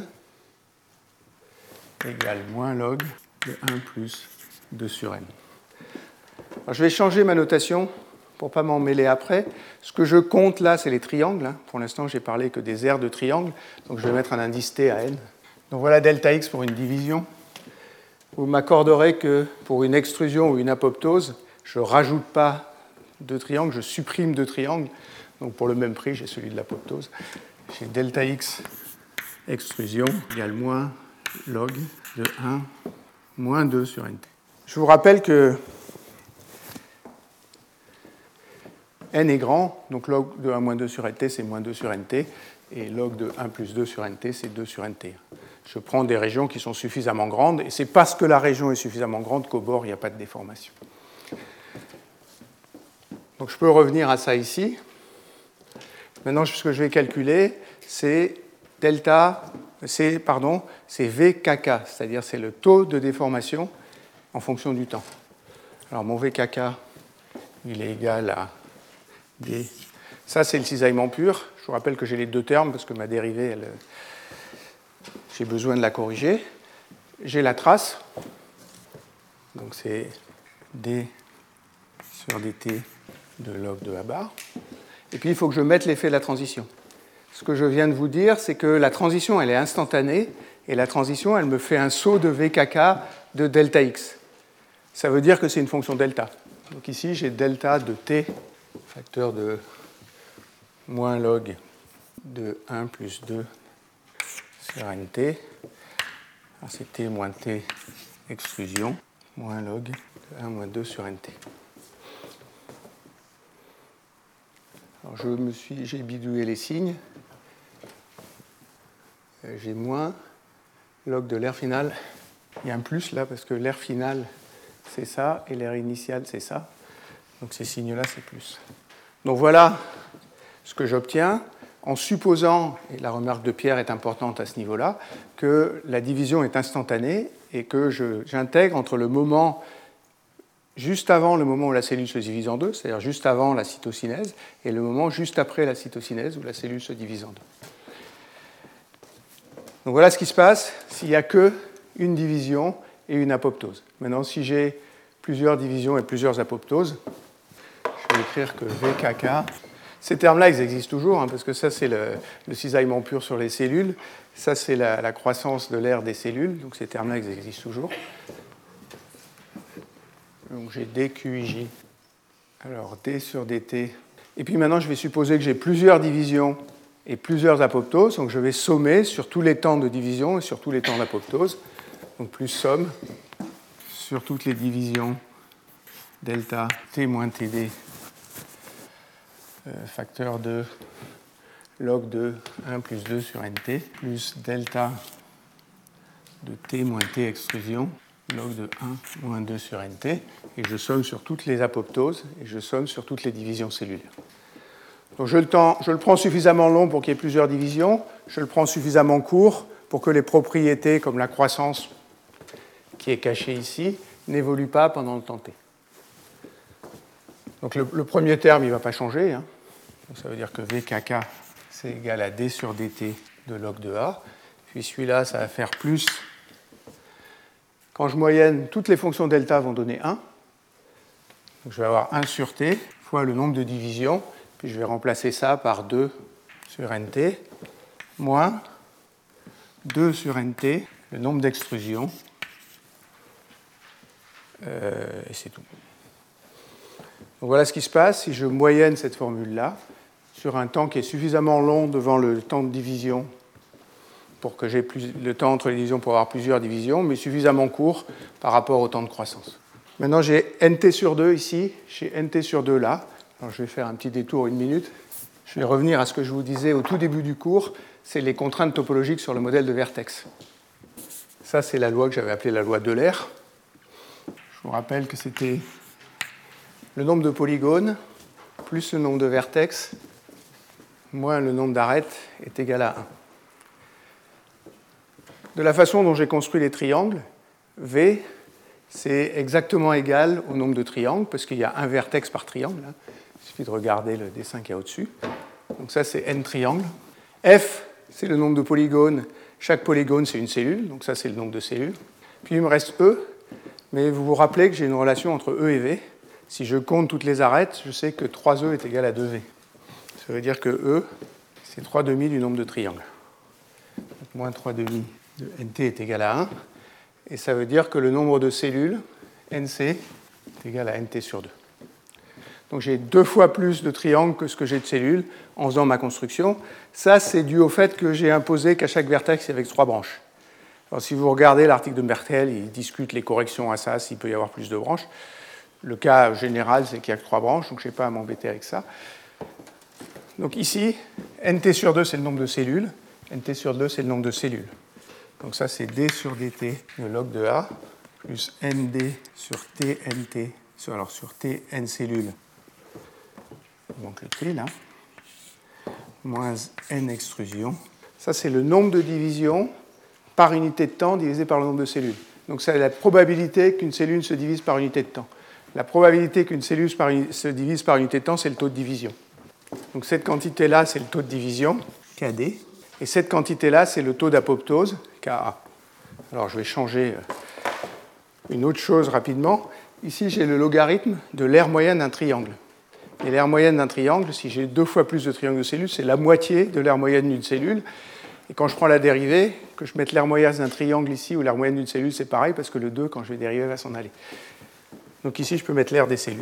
égale moins log de un plus deux sur n. Alors, je vais changer ma notation pour ne pas m'en mêler après. Ce que je compte là, c'est les triangles. Pour l'instant, j'ai parlé que des aires de triangles. Donc je vais mettre un indice T à n. Donc voilà delta X pour une division. Vous m'accorderez que pour une extrusion ou une apoptose, je ne rajoute pas de triangle, je supprime deux triangles. Donc pour le même prix, j'ai celui de l'apoptose. J'ai delta X extrusion égale moins log de un moins deux sur nt. Je vous rappelle que n est grand, donc log de un moins deux sur nt, c'est moins deux sur nt, et log de un plus deux sur nt, c'est deux sur nt. Je prends des régions qui sont suffisamment grandes, et c'est parce que la région est suffisamment grande qu'au bord, il n'y a pas de déformation. Donc je peux revenir à ça ici. Maintenant, ce que je vais calculer, c'est delta, c'est, pardon, c'est V K K, c'est-à-dire c'est le taux de déformation en fonction du temps. Alors mon V K K, il est égal à D. Ça, c'est le cisaillement pur. Je vous rappelle que j'ai les deux termes parce que ma dérivée, elle, j'ai besoin de la corriger. J'ai la trace. Donc c'est D sur dt de log de A bar. Et puis, il faut que je mette l'effet de la transition. Ce que je viens de vous dire, c'est que la transition, elle est instantanée. Et la transition, elle me fait un saut de V K K de delta X. Ça veut dire que c'est une fonction delta. Donc ici, j'ai delta de T, facteur de moins log de un plus deux sur nt. Alors c'est T moins T extrusion, moins log de un moins deux sur nt. Alors je me suis, j'ai bidouillé les signes. J'ai moins log de l'air final. Il y a un plus là parce que l'air final c'est ça et l'air initial c'est ça. Donc ces signes-là c'est plus. Donc voilà ce que j'obtiens en supposant, et la remarque de Pierre est importante à ce niveau-là, que la division est instantanée et que je, j'intègre entre le moment juste avant le moment où la cellule se divise en deux, c'est-à-dire juste avant la cytocinèse, et le moment juste après la cytocinèse où la cellule se divise en deux. Donc voilà ce qui se passe s'il n'y a qu'une division et une apoptose. Maintenant, si j'ai plusieurs divisions et plusieurs apoptoses, je vais écrire que V K K. Ces termes-là, ils existent toujours, hein, parce que ça, c'est le, le cisaillement pur sur les cellules. Ça, c'est la, la croissance de l'aire des cellules. Donc ces termes-là, ils existent toujours. Donc j'ai D Q I J. Alors D sur dt. Et puis maintenant, je vais supposer que j'ai plusieurs divisions et plusieurs apoptoses. Donc je vais sommer sur tous les temps de division et sur tous les temps d'apoptose. Donc plus somme sur toutes les divisions delta t moins td, euh, facteur de log de un plus deux sur nt, plus delta de t moins t extrusion, log de un moins deux sur nt, et je somme sur toutes les apoptoses, et je somme sur toutes les divisions cellulaires. Donc je le, temps, je le prends suffisamment long pour qu'il y ait plusieurs divisions, je le prends suffisamment court pour que les propriétés, comme la croissance qui est cachée ici, n'évoluent pas pendant le temps t. Donc le, le premier terme, il ne va pas changer. Hein. Donc ça veut dire que V K K, c'est égal à d sur dt de log de A. Puis celui-là, ça va faire plus. Quand je moyenne, toutes les fonctions delta vont donner un. Donc je vais avoir un sur t fois le nombre de divisions. Puis je vais remplacer ça par deux sur nt, moins deux sur nt, le nombre d'extrusions. Euh, et c'est tout. Donc voilà ce qui se passe si je moyenne cette formule-là sur un temps qui est suffisamment long devant le temps de division pour que j'ai plus, le temps entre les divisions pour avoir plusieurs divisions, mais suffisamment court par rapport au temps de croissance. Maintenant, j'ai nt sur deux ici, j'ai nt sur deux là. Alors, je vais faire un petit détour, une minute. Je vais revenir à ce que je vous disais au tout début du cours, c'est les contraintes topologiques sur le modèle de vertex. Ça, c'est la loi que j'avais appelée la loi d'Euler. Je vous rappelle que c'était le nombre de polygones plus le nombre de vertex moins le nombre d'arêtes est égal à un. De la façon dont j'ai construit les triangles, V, c'est exactement égal au nombre de triangles, parce qu'il y a un vertex par triangle. Hein. Il suffit de regarder le dessin qu'il y a au-dessus. Donc ça, c'est n triangles. F, c'est le nombre de polygones. Chaque polygone, c'est une cellule. Donc ça, c'est le nombre de cellules. Puis il me reste E. Mais vous vous rappelez que j'ai une relation entre E et V. Si je compte toutes les arêtes, je sais que trois E est égal à deux V. Ça veut dire que E, c'est trois demi du nombre de triangles. Donc moins trois demi de nt est égal à un. Et ça veut dire que le nombre de cellules, nc, est égal à nt sur deux. Donc j'ai deux fois plus de triangles que ce que j'ai de cellules en faisant ma construction. Ça, c'est dû au fait que j'ai imposé qu'à chaque vertex, il y avait trois branches. Alors, si vous regardez l'article de Merkel, il discute les corrections à ça, s'il peut y avoir plus de branches. Le cas général, c'est qu'il n'y a que trois branches, donc je n'ai pas à m'embêter avec ça. Donc ici, nt sur deux, c'est le nombre de cellules. Nt sur deux, c'est le nombre de cellules. Donc ça, c'est d sur dt de log de A, plus nd sur tnt, sur, alors sur t n cellules, donc le t là, moins n extrusion. Ça, c'est le nombre de divisions par unité de temps divisé par le nombre de cellules. Donc c'est la probabilité qu'une cellule se divise par unité de temps. La probabilité qu'une cellule se divise par unité de temps, c'est le taux de division. Donc cette quantité-là, c'est le taux de division, K D. Et cette quantité-là, c'est le taux d'apoptose, K A. Alors je vais changer une autre chose rapidement. Ici, j'ai le logarithme de l'aire moyenne d'un triangle. Et l'aire moyenne d'un triangle, si j'ai deux fois plus de triangles de cellules, c'est la moitié de l'aire moyenne d'une cellule. Et quand je prends la dérivée, que je mette l'aire moyenne d'un triangle ici ou l'aire moyenne d'une cellule, c'est pareil, parce que le deux, quand je vais dériver, va s'en aller. Donc ici, je peux mettre l'aire des cellules.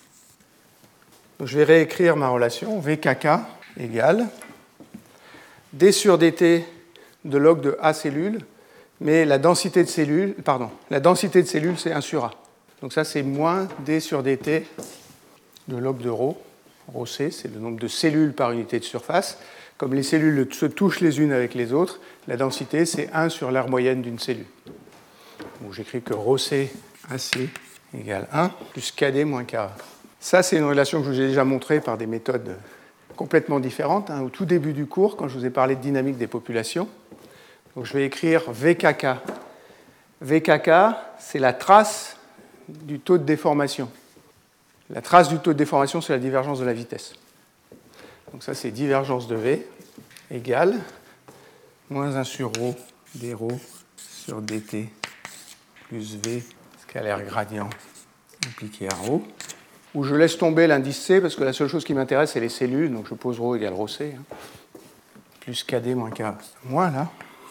Donc je vais réécrire ma relation. V K K égale d sur dt de log de A cellules, mais la densité de cellules, pardon, la densité de cellules, c'est un sur A. Donc ça, c'est moins d sur dt de log de ρ. Rho c, c'est le nombre de cellules par unité de surface. Comme les cellules se touchent les unes avec les autres, la densité, c'est un sur l'aire moyenne d'une cellule. Donc j'écris que ρ c A C égale un, plus K D moins K A. Ça, c'est une relation que je vous ai déjà montrée par des méthodes complètement différentes, hein, au tout début du cours, quand je vous ai parlé de dynamique des populations. Donc je vais écrire V K K. V K K, c'est la trace du taux de déformation. La trace du taux de déformation, c'est la divergence de la vitesse. Donc ça, c'est divergence de V égale moins un sur ρ d ρ sur dt plus V scalaire gradient impliqué à ρ, où je laisse tomber l'indice C, parce que la seule chose qui m'intéresse, c'est les cellules, donc je pose ρ égale ρ c, hein, plus K D moins K A. Moins là.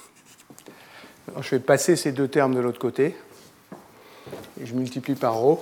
Alors, je vais passer ces deux termes de l'autre côté, et je multiplie par ρ.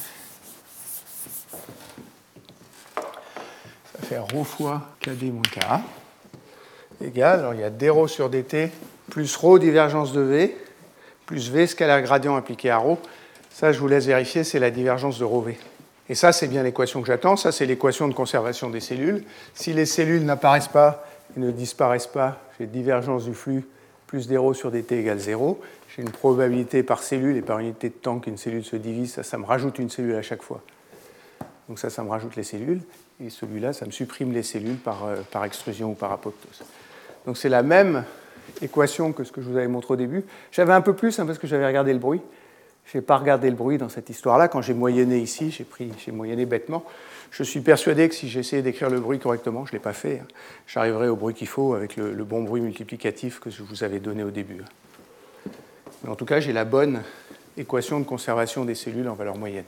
Ça fait ρ fois K D moins K A, égale, alors il y a d ρ sur dt, plus ρ divergence de V, plus V scalaire gradient appliqué à ρ. Ça, je vous laisse vérifier, c'est la divergence de ρV. Et ça, c'est bien l'équation que j'attends. Ça, c'est l'équation de conservation des cellules. Si les cellules n'apparaissent pas, et ne disparaissent pas, j'ai divergence du flux plus d rho sur dt égale zéro. J'ai une probabilité par cellule et par unité de temps qu'une cellule se divise. Ça, ça me rajoute une cellule à chaque fois. Donc ça, ça me rajoute les cellules. Et celui-là, ça me supprime les cellules par, euh, par extrusion ou par apoptose. Donc c'est la même équation que ce que je vous avais montré au début. J'avais un peu plus hein, parce que j'avais regardé le bruit. Je n'ai pas regardé le bruit dans cette histoire-là. Quand j'ai moyenné ici, j'ai, pris, j'ai moyenné bêtement. Je suis persuadé que si j'essayais d'écrire le bruit correctement, je ne l'ai pas fait, hein, j'arriverais au bruit qu'il faut avec le, le bon bruit multiplicatif que je vous avais donné au début. Mais en tout cas, j'ai la bonne équation de conservation des cellules en valeur moyenne.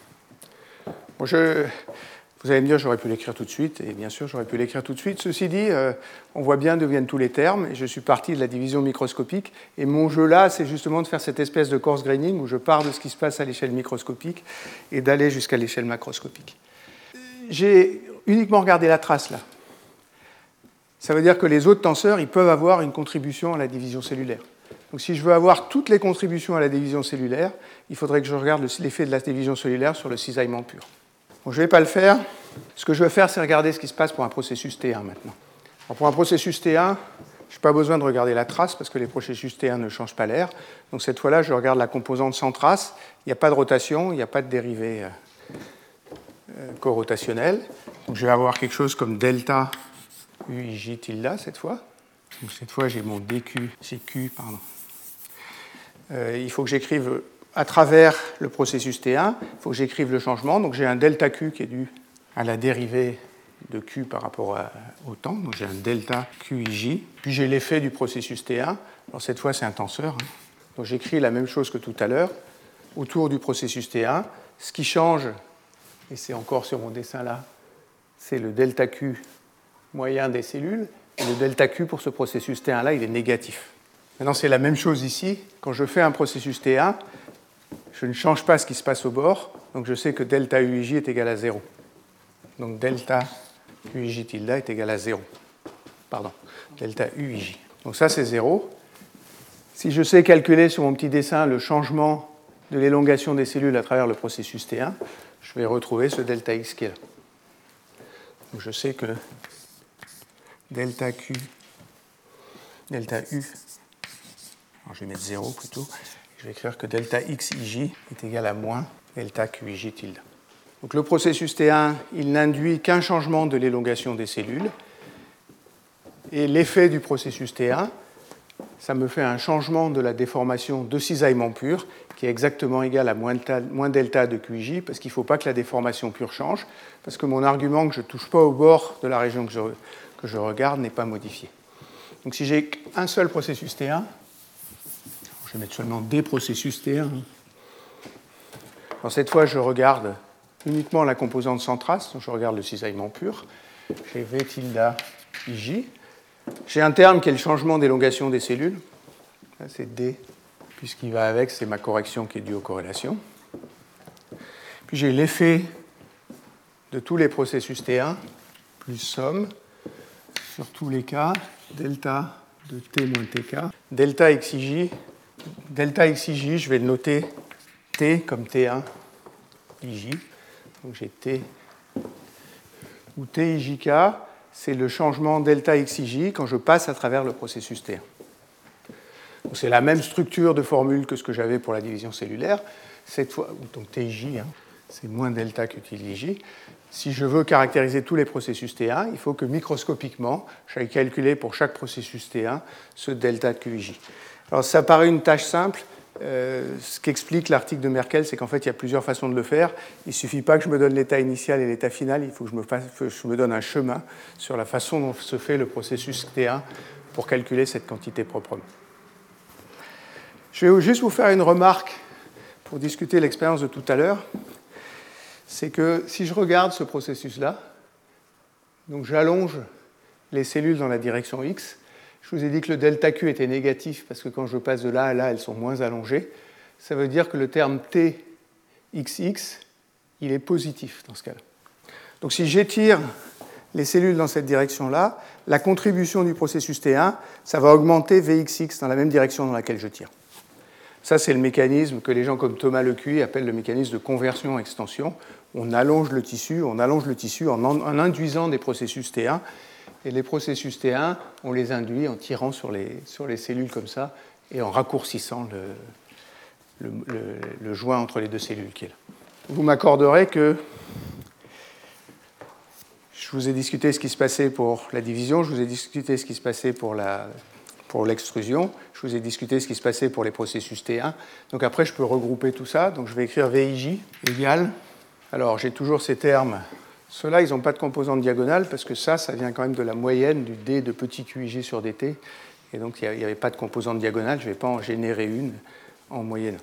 Bon, je, vous allez me dire, j'aurais pu l'écrire tout de suite, et bien sûr, j'aurais pu l'écrire tout de suite. Ceci dit, euh, on voit bien d'où viennent tous les termes, et je suis parti de la division microscopique, et mon jeu là, c'est justement de faire cette espèce de coarse graining où je pars de ce qui se passe à l'échelle microscopique et d'aller jusqu'à l'échelle macroscopique. J'ai uniquement regardé la trace là. Ça veut dire que les autres tenseurs, ils peuvent avoir une contribution à la division cellulaire. Donc si je veux avoir toutes les contributions à la division cellulaire, il faudrait que je regarde l'effet de la division cellulaire sur le cisaillement pur. Bon, je ne vais pas le faire. Ce que je veux faire, c'est regarder ce qui se passe pour un processus T un maintenant. Alors pour un processus T un, je n'ai pas besoin de regarder la trace parce que les processus T un ne changent pas l'air. Donc cette fois-là, je regarde la composante sans trace. Il n'y a pas de rotation, il n'y a pas de dérivée euh, corotationnelle. Donc je vais avoir quelque chose comme delta U I J tilde cette fois. Donc cette fois, j'ai mon dq, c'est Q, pardon. Euh, il faut que j'écrive à travers le processus T un, il faut que j'écrive le changement. Donc j'ai un delta Q qui est dû à la dérivée de Q par rapport à, au temps. Donc j'ai un delta Q I J. Puis j'ai l'effet du processus T un. Alors cette fois, c'est un tenseur. Hein. Donc j'écris la même chose que tout à l'heure autour du processus T un. Ce qui change, et c'est encore sur mon dessin là, c'est le delta Q moyen des cellules. Et le delta Q pour ce processus T un là, il est négatif. Maintenant, c'est la même chose ici. Quand je fais un processus T un, je ne change pas ce qui se passe au bord. Donc je sais que delta U I J est égal à zéro. Donc delta U I J tilde est égal à zéro. Pardon, delta U I J. Donc ça, c'est zéro. Si je sais calculer sur mon petit dessin le changement de l'élongation des cellules à travers le processus T un, je vais retrouver ce delta X qui est là. Donc je sais que delta Q, delta U, alors je vais mettre zéro plutôt, je vais écrire que delta X I J est égal à moins delta Q I J tilde. Donc le processus T un, il n'induit qu'un changement de l'élongation des cellules, et l'effet du processus T un, ça me fait un changement de la déformation de cisaillement pur, qui est exactement égal à moins delta, moins delta de Q I J, parce qu'il ne faut pas que la déformation pure change, parce que mon argument que je ne touche pas au bord de la région que je, que je regarde n'est pas modifié. Donc si j'ai un seul processus T un, je vais mettre seulement des processus T un. Alors cette fois, je regarde uniquement la composante sans trace, donc je regarde le cisaillement pur. J'ai V tilde I J. J'ai un terme qui est le changement d'élongation des cellules. Là, c'est D, puisqu'il va avec, c'est ma correction qui est due aux corrélations. Puis j'ai l'effet de tous les processus T un, plus somme, sur tous les cas, delta de T moins T K. Delta X I J, delta X I J, je vais le noter T comme T un I J. Donc j'ai T, ou T I J K, c'est le changement delta X I J quand je passe à travers le processus T un. Donc c'est la même structure de formule que ce que j'avais pour la division cellulaire. Cette fois, donc T I J, hein, c'est moins delta que T I J. Si je veux caractériser tous les processus T un, il faut que microscopiquement, j'aille calculer pour chaque processus T un ce delta de Q I J. Alors ça paraît une tâche simple. Euh, ce qu'explique l'article de Merkel, c'est qu'en fait, il y a plusieurs façons de le faire. Il ne suffit pas que je me donne l'état initial et l'état final, il faut que je me, fasse, que je me donne un chemin sur la façon dont se fait le processus T un pour calculer cette quantité proprement. Je vais juste vous faire une remarque pour discuter l'expérience de tout à l'heure. C'est que si je regarde ce processus-là, donc j'allonge les cellules dans la direction X. Je vous ai dit que le delta Q était négatif parce que quand je passe de là à là, elles sont moins allongées. Ça veut dire que le terme T X X, il est positif dans ce cas-là. Donc si j'étire les cellules dans cette direction-là, la contribution du processus T un, ça va augmenter V X X dans la même direction dans laquelle je tire. Ça, c'est le mécanisme que les gens comme Thomas Lecuy appellent le mécanisme de conversion-extension. On allonge le tissu, on allonge le tissu en, en induisant des processus T un Et les processus T un, on les induit en tirant sur les, sur les cellules comme ça et en raccourcissant le, le, le, le joint entre les deux cellules qui est là. Vous m'accorderez que je vous ai discuté ce qui se passait pour la division, je vous ai discuté ce qui se passait pour la, pour l'extrusion, je vous ai discuté ce qui se passait pour les processus T un. Donc après, je peux regrouper tout ça. Donc je vais écrire V I J égale. Alors j'ai toujours ces termes. Ceux-là, ils n'ont pas de composante diagonale parce que ça, ça vient quand même de la moyenne du D de petit Q I J sur D T. Et donc il n'y avait pas de composante diagonale. Je ne vais pas en générer une en moyenne.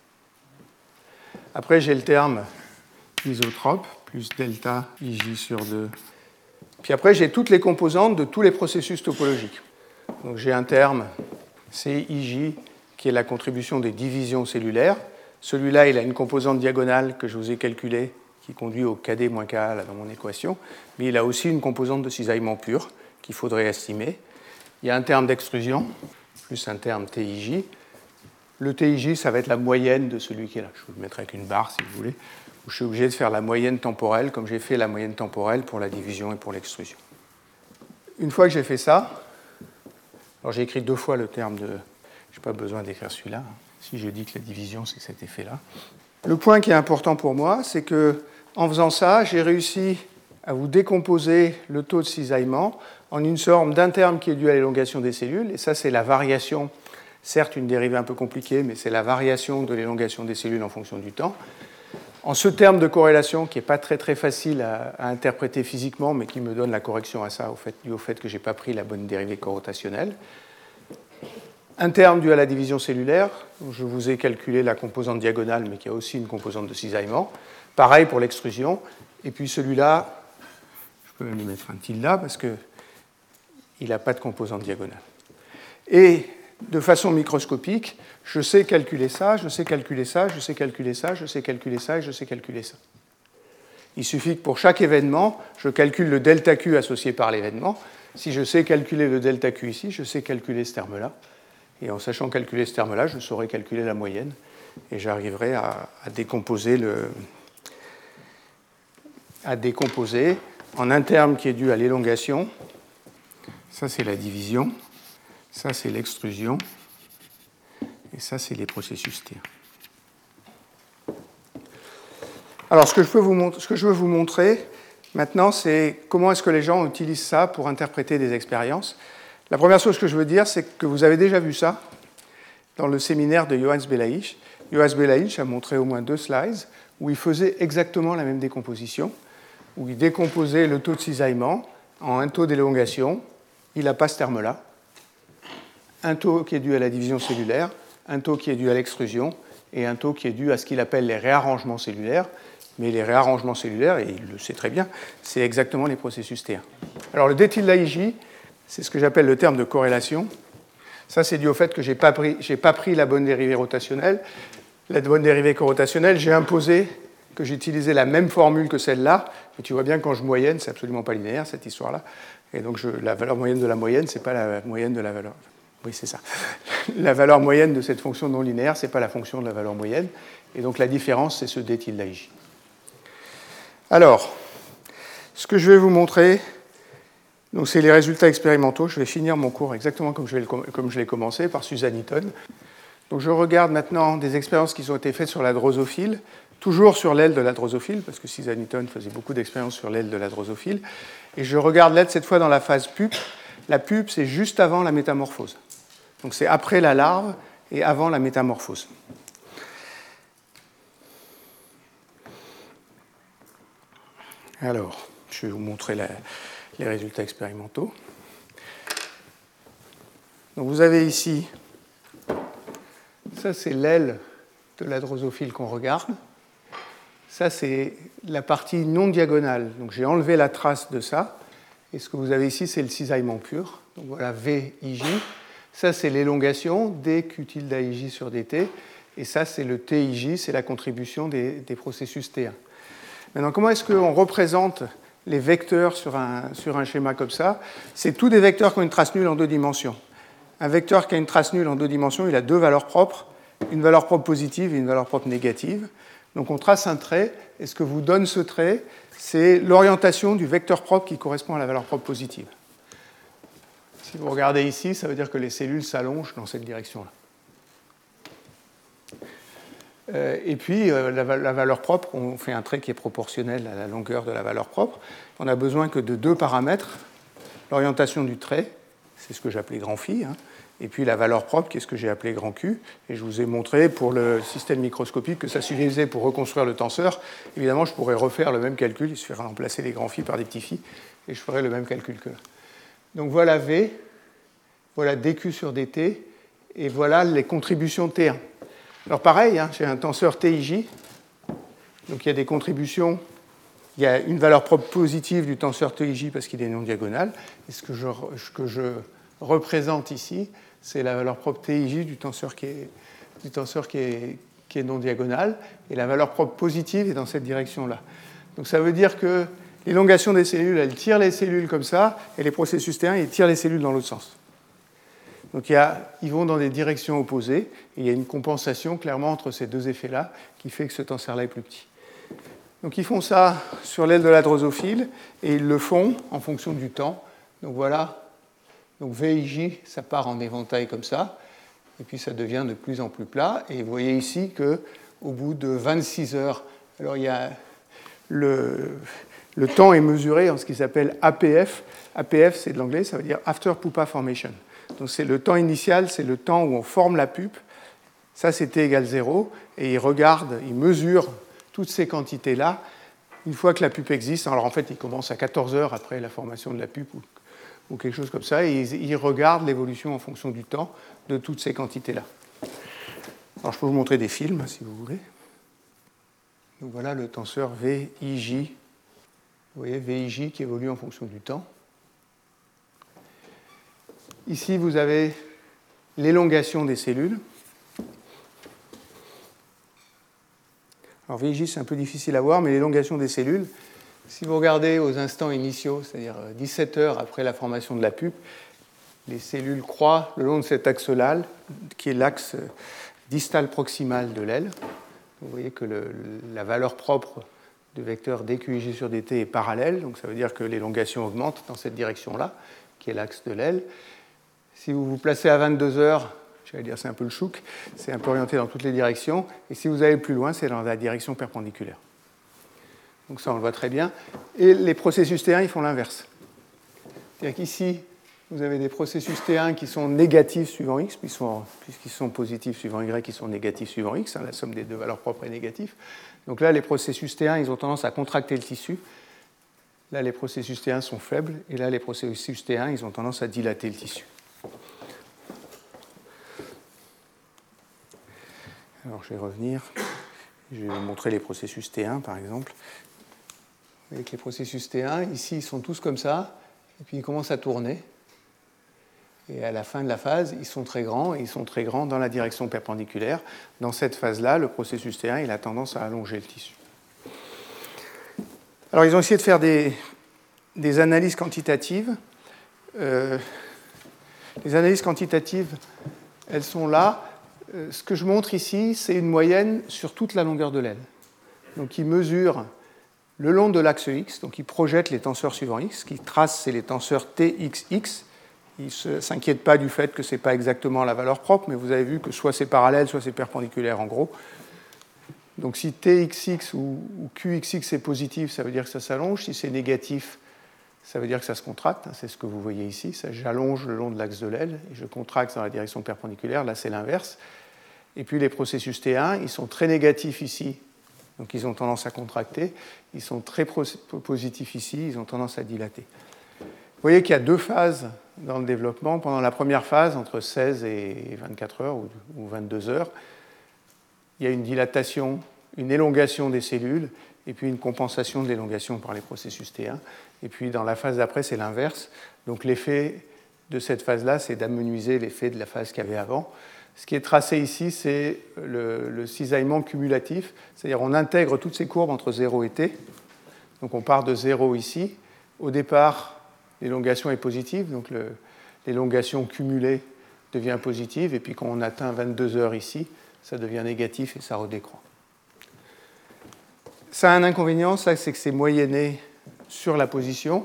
Après, j'ai le terme isotrope plus delta I J sur deux. Puis après, j'ai toutes les composantes de tous les processus topologiques. Donc j'ai un terme C I J qui est la contribution des divisions cellulaires. Celui-là, il a une composante diagonale que je vous ai calculée qui conduit au K D moins K A là, dans mon équation. Mais il a aussi une composante de cisaillement pur qu'il faudrait estimer. Il y a un terme d'extrusion plus un terme T I J. Le T I J, ça va être la moyenne de celui qui est là. Je vous le mettrai avec une barre si vous voulez. Où je suis obligé de faire la moyenne temporelle comme j'ai fait la moyenne temporelle pour la division et pour l'extrusion. Une fois que j'ai fait ça, alors j'ai écrit deux fois le terme de... Je n'ai pas besoin d'écrire celui-là. Si je dis que la division, c'est cet effet-là. Le point qui est important pour moi, c'est qu'en faisant ça, j'ai réussi à vous décomposer le taux de cisaillement en une sorte d'un terme qui est dû à l'élongation des cellules. Et ça, c'est la variation, certes une dérivée un peu compliquée, mais c'est la variation de l'élongation des cellules en fonction du temps. En ce terme de corrélation, qui n'est pas très, très facile à, à interpréter physiquement, mais qui me donne la correction à ça, au fait, dû au fait que je n'ai pas pris la bonne dérivée corotationnelle. Un terme dû à la division cellulaire, je vous ai calculé la composante diagonale, mais qui a aussi une composante de cisaillement. Pareil pour l'extrusion. Et puis celui-là, je peux même lui mettre un tilde là, parce qu'il n'a pas de composante diagonale. Et de façon microscopique, je sais calculer ça, je sais calculer ça, je sais calculer ça, je sais calculer ça et je sais calculer ça. Il suffit que pour chaque événement, je calcule le delta Q associé par l'événement. Si je sais calculer le delta Q ici, je sais calculer ce terme-là. Et en sachant calculer ce terme-là, je saurai calculer la moyenne. Et j'arriverai à, à, décomposer le, à décomposer en un terme qui est dû à l'élongation. Ça, c'est la division. Ça, c'est l'extrusion. Et ça, c'est les processus T un. Alors, ce que je, peux vous montrer, ce que je veux vous montrer maintenant, c'est comment est-ce que les gens utilisent ça pour interpréter des expériences. La première chose que je veux dire, c'est que vous avez déjà vu ça dans le séminaire de Johannes Belaïch. Johannes Belaïch a montré au moins deux slides où il faisait exactement la même décomposition, où il décomposait le taux de cisaillement en un taux d'élongation. Il n'a pas ce terme-là. Un taux qui est dû à la division cellulaire, un taux qui est dû à l'extrusion et un taux qui est dû à ce qu'il appelle les réarrangements cellulaires. Mais les réarrangements cellulaires, et il le sait très bien, c'est exactement les processus T un. Alors le D tilde I J, c'est ce que j'appelle le terme de corrélation. Ça, c'est dû au fait que je n'ai pas pris, j'ai pas pris la bonne dérivée rotationnelle. La bonne dérivée corotationnelle, j'ai imposé que j'utilisais la même formule que celle-là. Mais tu vois bien que quand je moyenne, c'est absolument pas linéaire, cette histoire-là. Et donc, je, la valeur moyenne de la moyenne, ce n'est pas la moyenne de la valeur... Oui, c'est ça. La valeur moyenne de cette fonction non linéaire, ce n'est pas la fonction de la valeur moyenne. Et donc, la différence, c'est ce D tilde I J. Alors, ce que je vais vous montrer... Donc, c'est les résultats expérimentaux. Je vais finir mon cours exactement comme je, vais le, comme je l'ai commencé, par Suzanne Eaton. Donc, je regarde maintenant des expériences qui ont été faites sur la drosophile, toujours sur l'aile de la drosophile, parce que Suzanne Eaton faisait beaucoup d'expériences sur l'aile de la drosophile. Et je regarde l'aile cette fois dans la phase pupe. La pupe, c'est juste avant la métamorphose. Donc, c'est après la larve et avant la métamorphose. Alors, je vais vous montrer la... les résultats expérimentaux. Donc vous avez ici, ça c'est l'aile de la drosophile qu'on regarde. Ça c'est la partie non diagonale. Donc j'ai enlevé la trace de ça. Et ce que vous avez ici, c'est le cisaillement pur. Donc voilà V I J. Ça c'est l'élongation, D Q tilde I J sur D T. Et ça c'est le T I J, c'est la contribution des, des processus T un. Maintenant, comment est-ce qu'on représente les vecteurs sur un, sur un schéma comme ça? C'est tous des vecteurs qui ont une trace nulle en deux dimensions. Un vecteur qui a une trace nulle en deux dimensions, il a deux valeurs propres, une valeur propre positive et une valeur propre négative. Donc on trace un trait, et ce que vous donne ce trait, c'est l'orientation du vecteur propre qui correspond à la valeur propre positive. Si vous regardez ici, ça veut dire que les cellules s'allongent dans cette direction-là. Euh, et puis, euh, la, la valeur propre, on fait un trait qui est proportionnel à la longueur de la valeur propre. On n'a besoin que de deux paramètres. L'orientation du trait, c'est ce que j'appelais grand phi, hein, et puis la valeur propre, qui est ce que j'ai appelé grand Q. Et je vous ai montré pour le système microscopique que ça suffisait pour reconstruire le tenseur. Évidemment, je pourrais refaire le même calcul, il suffirait de remplacer les grands phi par des petits phi, et je ferais le même calcul que là. Donc voilà V, voilà dQ sur dt, et voilà les contributions de T un. Alors pareil, hein, j'ai un tenseur T I J, donc il y a des contributions, il y a une valeur propre positive du tenseur T I J parce qu'il est non diagonal, et ce que je, ce que je représente ici, c'est la valeur propre T I J du tenseur qui est, du tenseur qui est, qui est non diagonal, et la valeur propre positive est dans cette direction-là. Donc ça veut dire que l'élongation des cellules, elle tire les cellules comme ça, et les processus T un, ils tirent les cellules dans l'autre sens. Donc il y a, ils vont dans des directions opposées, et il y a une compensation clairement entre ces deux effets-là qui fait que ce tenseur-là est plus petit. Donc ils font ça sur l'aile de la drosophile, et ils le font en fonction du temps. Donc voilà, donc V I J, ça part en éventail comme ça, et puis ça devient de plus en plus plat. Et vous voyez ici qu'au bout de vingt-six heures, alors il y a le, le temps est mesuré en ce qui s'appelle A P F. A P F, c'est de l'anglais, ça veut dire After Pupa Formation. Donc c'est le temps initial, c'est le temps où on forme la pupe. Ça, c'est T égale zéro. Et il regarde, il mesure toutes ces quantités-là une fois que la pupe existe. Alors en fait, il commence à quatorze heures après la formation de la pupe ou, ou quelque chose comme ça. Et il, il regarde l'évolution en fonction du temps de toutes ces quantités-là. Alors je peux vous montrer des films si vous voulez. Donc voilà le tenseur V I J. Vous voyez, V I J qui évolue en fonction du temps. Ici, vous avez l'élongation des cellules. Alors V I J, c'est un peu difficile à voir, mais l'élongation des cellules, si vous regardez aux instants initiaux, c'est-à-dire dix-sept heures après la formation de la pupe, les cellules croient le long de cet axe-là, qui est l'axe distal proximal de l'aile. Vous voyez que le, la valeur propre de vecteur dQIJ sur dt est parallèle, donc ça veut dire que l'élongation augmente dans cette direction-là, qui est l'axe de l'aile. Si vous vous placez à vingt-deux heures, j'allais dire c'est un peu le chouk, c'est un peu orienté dans toutes les directions, et si vous allez plus loin, c'est dans la direction perpendiculaire. Donc ça, on le voit très bien. Et les processus T un, ils font l'inverse. C'est-à-dire qu'ici, vous avez des processus T un qui sont négatifs suivant X, puisqu'ils sont, puisqu'ils sont positifs suivant Y, qui sont négatifs suivant X, hein, la somme des deux valeurs propres est négative. Donc là, les processus T un, ils ont tendance à contracter le tissu. Là, les processus T un sont faibles, et là, les processus T un, ils ont tendance à dilater le tissu. Alors, je vais revenir. Je vais vous montrer les processus T un, par exemple. Vous voyez que les processus T un, ici, ils sont tous comme ça, et puis ils commencent à tourner. Et à la fin de la phase, ils sont très grands, et ils sont très grands dans la direction perpendiculaire. Dans cette phase-là, le processus T un, il a tendance à allonger le tissu. Alors, ils ont essayé de faire des, des analyses quantitatives. Euh, les analyses quantitatives, elles sont là. Euh, ce que je montre ici, c'est une moyenne sur toute la longueur de l'aile. Donc, ils mesurent le long de l'axe X, donc ils projettent les tenseurs suivant X. Ce qu'ils tracent, c'est les tenseurs T X X. Ils ne s'inquiètent pas du fait que ce n'est pas exactement la valeur propre, mais vous avez vu que soit c'est parallèle, soit c'est perpendiculaire en gros. Donc si T X X ou, ou Q X X est positif, ça veut dire que ça s'allonge. Si c'est négatif, ça veut dire que ça se contracte. C'est ce que vous voyez ici. Ça, j'allonge le long de l'axe de l'aile et je contracte dans la direction perpendiculaire. Là, c'est l'inverse. Et puis les processus T un, ils sont très négatifs ici. Donc ils ont tendance à contracter. Ils sont très positifs ici. Ils ont tendance à dilater. Vous voyez qu'il y a deux phases dans le développement. Pendant la première phase, entre seize et vingt-quatre heures ou vingt-deux heures, il y a une dilatation, une élongation des cellules, et puis une compensation de l'élongation par les processus T un. Et puis dans la phase d'après, c'est l'inverse. Donc l'effet de cette phase-là, c'est d'amenuiser l'effet de la phase qu'il y avait avant. Ce qui est tracé ici, c'est le, le cisaillement cumulatif, c'est-à-dire on intègre toutes ces courbes entre zéro et T. Donc on part de zéro ici. Au départ, l'élongation est positive, donc le, l'élongation cumulée devient positive, et puis quand on atteint vingt-deux heures ici, ça devient négatif et ça redécroît. Ça a un inconvénient, ça, c'est que c'est moyenné sur la position.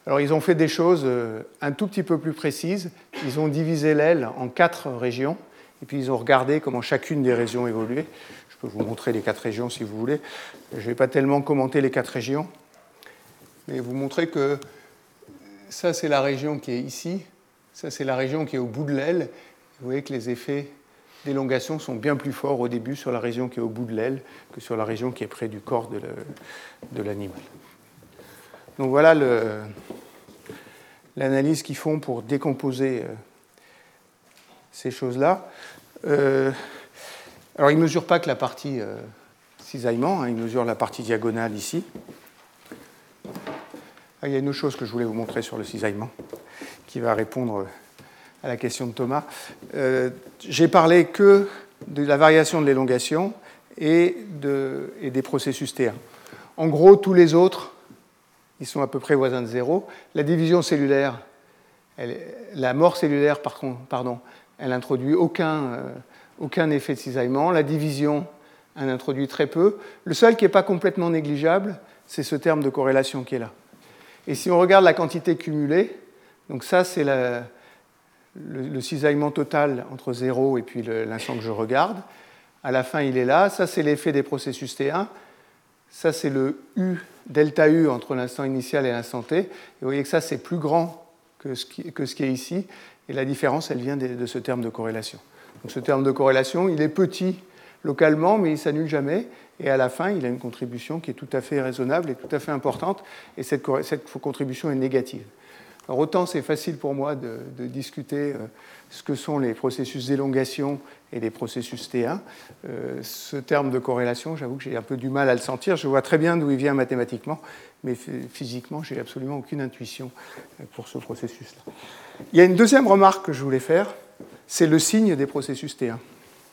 Alors ils ont fait des choses un tout petit peu plus précises. Ils ont divisé l'aile en quatre régions, et puis ils ont regardé comment chacune des régions évoluait. Je peux vous montrer les quatre régions si vous voulez. Je ne vais pas tellement commenter les quatre régions, mais vous montrer que ça c'est la région qui est ici, ça c'est la région qui est au bout de l'aile. Vous voyez que les effets d'élongation sont bien plus forts au début sur la région qui est au bout de l'aile que sur la région qui est près du corps de, le, de l'animal. Donc voilà le, l'analyse qu'ils font pour décomposer euh, ces choses-là. Euh, alors ils ne mesurent pas que la partie euh, cisaillement, hein, ils mesurent la partie diagonale ici. Ah, il y a une autre chose que je voulais vous montrer sur le cisaillement qui va répondre à la question de Thomas. Euh, j'ai parlé que de la variation de l'élongation et, de, et des processus T un. En gros, tous les autres, ils sont à peu près voisins de zéro. La division cellulaire, elle, la mort cellulaire, par contre, pardon, elle n'introduit aucun, euh, aucun effet de cisaillement. La division, elle introduit très peu. Le seul qui n'est pas complètement négligeable, c'est ce terme de corrélation qui est là. Et si on regarde la quantité cumulée, donc ça, c'est la, le, le cisaillement total entre zéro et puis le, l'instant que je regarde. À la fin, il est là. Ça, c'est l'effet des processus T un. Ça, c'est le U, delta U entre l'instant initial et l'instant T. Et vous voyez que ça, c'est plus grand que ce qui, que ce qui est ici. Et la différence, elle vient de, de ce terme de corrélation. Donc ce terme de corrélation, il est petit localement, mais il ne s'annule jamais. Et à la fin, il a une contribution qui est tout à fait raisonnable et tout à fait importante. Et cette, cette contribution est négative. Alors autant c'est facile pour moi de, de discuter euh, ce que sont les processus d'élongation et les processus T un. Euh, ce terme de corrélation, j'avoue que j'ai un peu du mal à le sentir. Je vois très bien d'où il vient mathématiquement, mais physiquement, je n'ai absolument aucune intuition pour ce processus-là. Il y a une deuxième remarque que je voulais faire, c'est le signe des processus T un,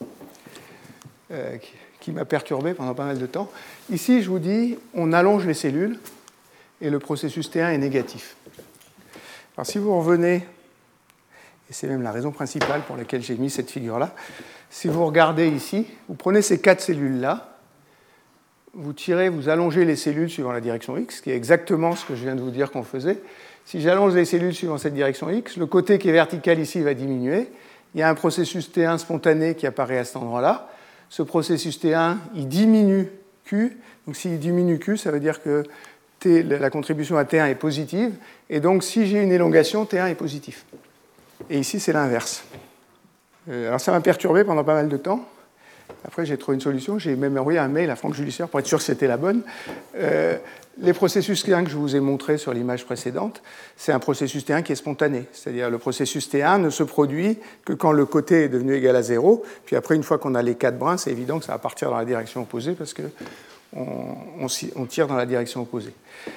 euh, qui, qui m'a perturbé pendant pas mal de temps. Ici, je vous dis, on allonge les cellules et le processus T un est négatif. Alors si vous revenez, et c'est même la raison principale pour laquelle j'ai mis cette figure-là, si vous regardez ici, vous prenez ces quatre cellules-là, vous tirez, vous allongez les cellules suivant la direction X, qui est exactement ce que je viens de vous dire qu'on faisait. Si j'allonge les cellules suivant cette direction X, le côté qui est vertical ici va diminuer. Il y a un processus T un spontané qui apparaît à cet endroit-là. Ce processus T un, il diminue Q. Donc s'il diminue Q, ça veut dire que T, la contribution à T un est positive. Et donc si j'ai une élongation, T un est positif. Et ici, c'est l'inverse. Euh, alors ça m'a perturbé pendant pas mal de temps. Après, j'ai trouvé une solution. J'ai même envoyé un mail à Franck Julisseur pour être sûr que c'était la bonne. Euh, les processus T un que je vous ai montrés sur l'image précédente, c'est un processus T un qui est spontané. C'est-à-dire le processus T un ne se produit que quand le côté est devenu égal à zéro. Puis après, une fois qu'on a les quatre brins, c'est évident que ça va partir dans la direction opposée parce qu'on on, on tire dans la direction opposée.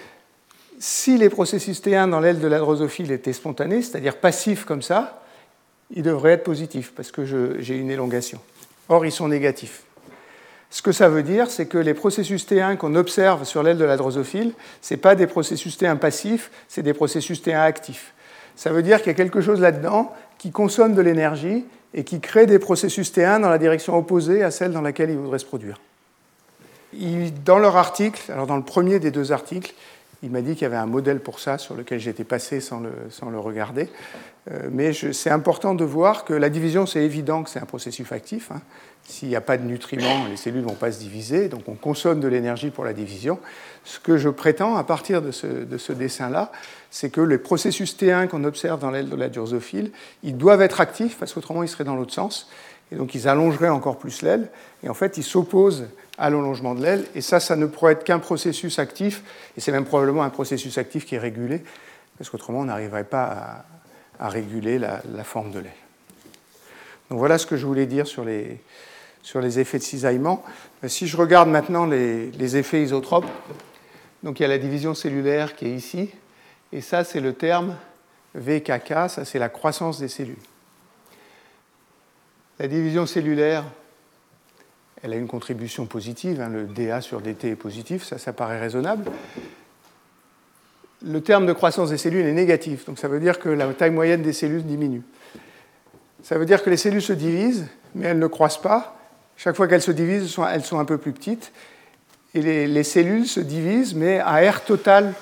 Si les processus T un dans l'aile de la drosophile étaient spontanés, c'est-à-dire passifs comme ça, ils devraient être positifs parce que je, j'ai une élongation. Or, ils sont négatifs. Ce que ça veut dire, c'est que les processus T un qu'on observe sur l'aile de la drosophile, ce n'est pas des processus T un passifs, c'est des processus T un actifs. Ça veut dire qu'il y a quelque chose là-dedans qui consomme de l'énergie et qui crée des processus T un dans la direction opposée à celle dans laquelle ils voudraient se produire. Ils, dans leur article, alors dans le premier des deux articles, il m'a dit qu'il y avait un modèle pour ça sur lequel j'étais passé sans le, sans le regarder. Euh, mais je, c'est important de voir que la division, c'est évident que c'est un processus actif. Hein. S'il n'y a pas de nutriments, les cellules ne vont pas se diviser, donc on consomme de l'énergie pour la division. Ce que je prétends à partir de ce, de ce dessin-là, c'est que les processus T un qu'on observe dans l'aile de la drosophile, ils doivent être actifs parce qu'autrement ils seraient dans l'autre sens. Et donc ils allongeraient encore plus l'aile. Et en fait, ils s'opposent à l'allongement de l'aile. Et ça, ça ne pourrait être qu'un processus actif. Et c'est même probablement un processus actif qui est régulé, parce qu'autrement, on n'arriverait pas à, à réguler la, la forme de l'aile. Donc voilà ce que je voulais dire sur les, sur les effets de cisaillement. Si je regarde maintenant les, les effets isotropes, donc il y a la division cellulaire qui est ici. Et ça, c'est le terme V K K, ça c'est la croissance des cellules. La division cellulaire, elle a une contribution positive, hein, le D A sur D T est positif, ça, ça paraît raisonnable. Le terme de croissance des cellules est négatif, donc ça veut dire que la taille moyenne des cellules diminue. Ça veut dire que les cellules se divisent, mais elles ne croissent pas. Chaque fois qu'elles se divisent, elles sont, elles sont un peu plus petites. Et les, les cellules se divisent, mais à R total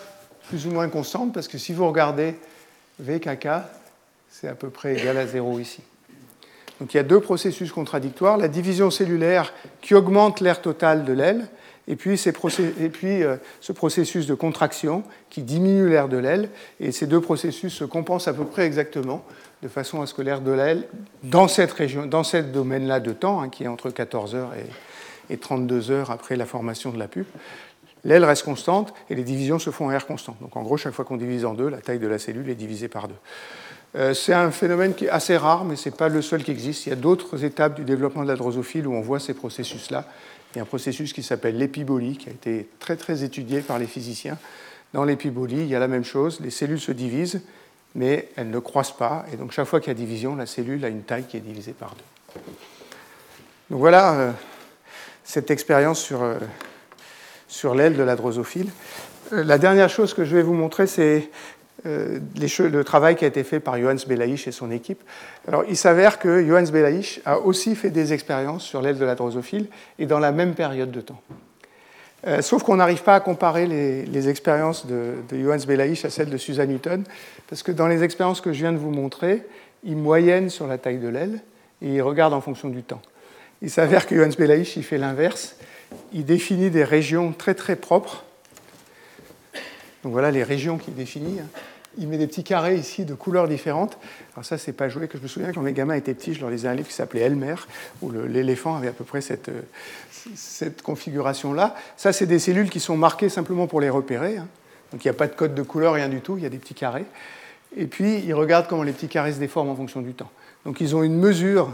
plus ou moins constante, parce que si vous regardez V K K, c'est à peu près égal à zéro ici. Donc il y a deux processus contradictoires, la division cellulaire qui augmente l'aire totale de l'aile, et puis, ces procé- et puis euh, ce processus de contraction qui diminue l'aire de l'aile, et ces deux processus se compensent à peu près exactement, de façon à ce que l'aire de l'aile, dans cette région, dans ce domaine-là de temps, hein, qui est entre quatorze heures et, et trente-deux heures après la formation de la pupe, l'aile reste constante et les divisions se font en R constante. Donc en gros, chaque fois qu'on divise en deux, la taille de la cellule est divisée par deux. Euh, c'est un phénomène qui est assez rare, mais ce n'est pas le seul qui existe. Il y a d'autres étapes du développement de la drosophile où on voit ces processus-là. Il y a un processus qui s'appelle l'épibolie, qui a été très très étudié par les physiciens. Dans l'épibolie, il y a la même chose, les cellules se divisent, mais elles ne croissent pas, et donc chaque fois qu'il y a division, la cellule a une taille qui est divisée par deux. Donc voilà euh, cette expérience sur, euh, sur l'aile de la drosophile. Euh, la dernière chose que je vais vous montrer, c'est euh, les, le travail qui a été fait par Johannes Belaïch et son équipe. Alors, il s'avère que Johannes Belaïch a aussi fait des expériences sur l'aile de la drosophile, et dans la même période de temps. Euh, sauf qu'on n'arrive pas à comparer les, les expériences de, de Johannes Belaïch à celles de Susan Newton, parce que dans les expériences que je viens de vous montrer, il moyenne sur la taille de l'aile et il regarde en fonction du temps. Il s'avère que Johannes Belaïch, il fait l'inverse. Il définit des régions très très propres. Donc voilà les régions qu'il définit. Il met des petits carrés ici de couleurs différentes. Alors ça, c'est pas joué, que je me souviens quand mes gamins étaient petits, je leur lisais un livre qui s'appelait Elmer, où le, l'éléphant avait à peu près cette, cette configuration-là. Ça, c'est des cellules qui sont marquées simplement pour les repérer. Hein. Donc il n'y a pas de code de couleur, rien du tout, il y a des petits carrés. Et puis, ils regardent comment les petits carrés se déforment en fonction du temps. Donc ils ont une mesure,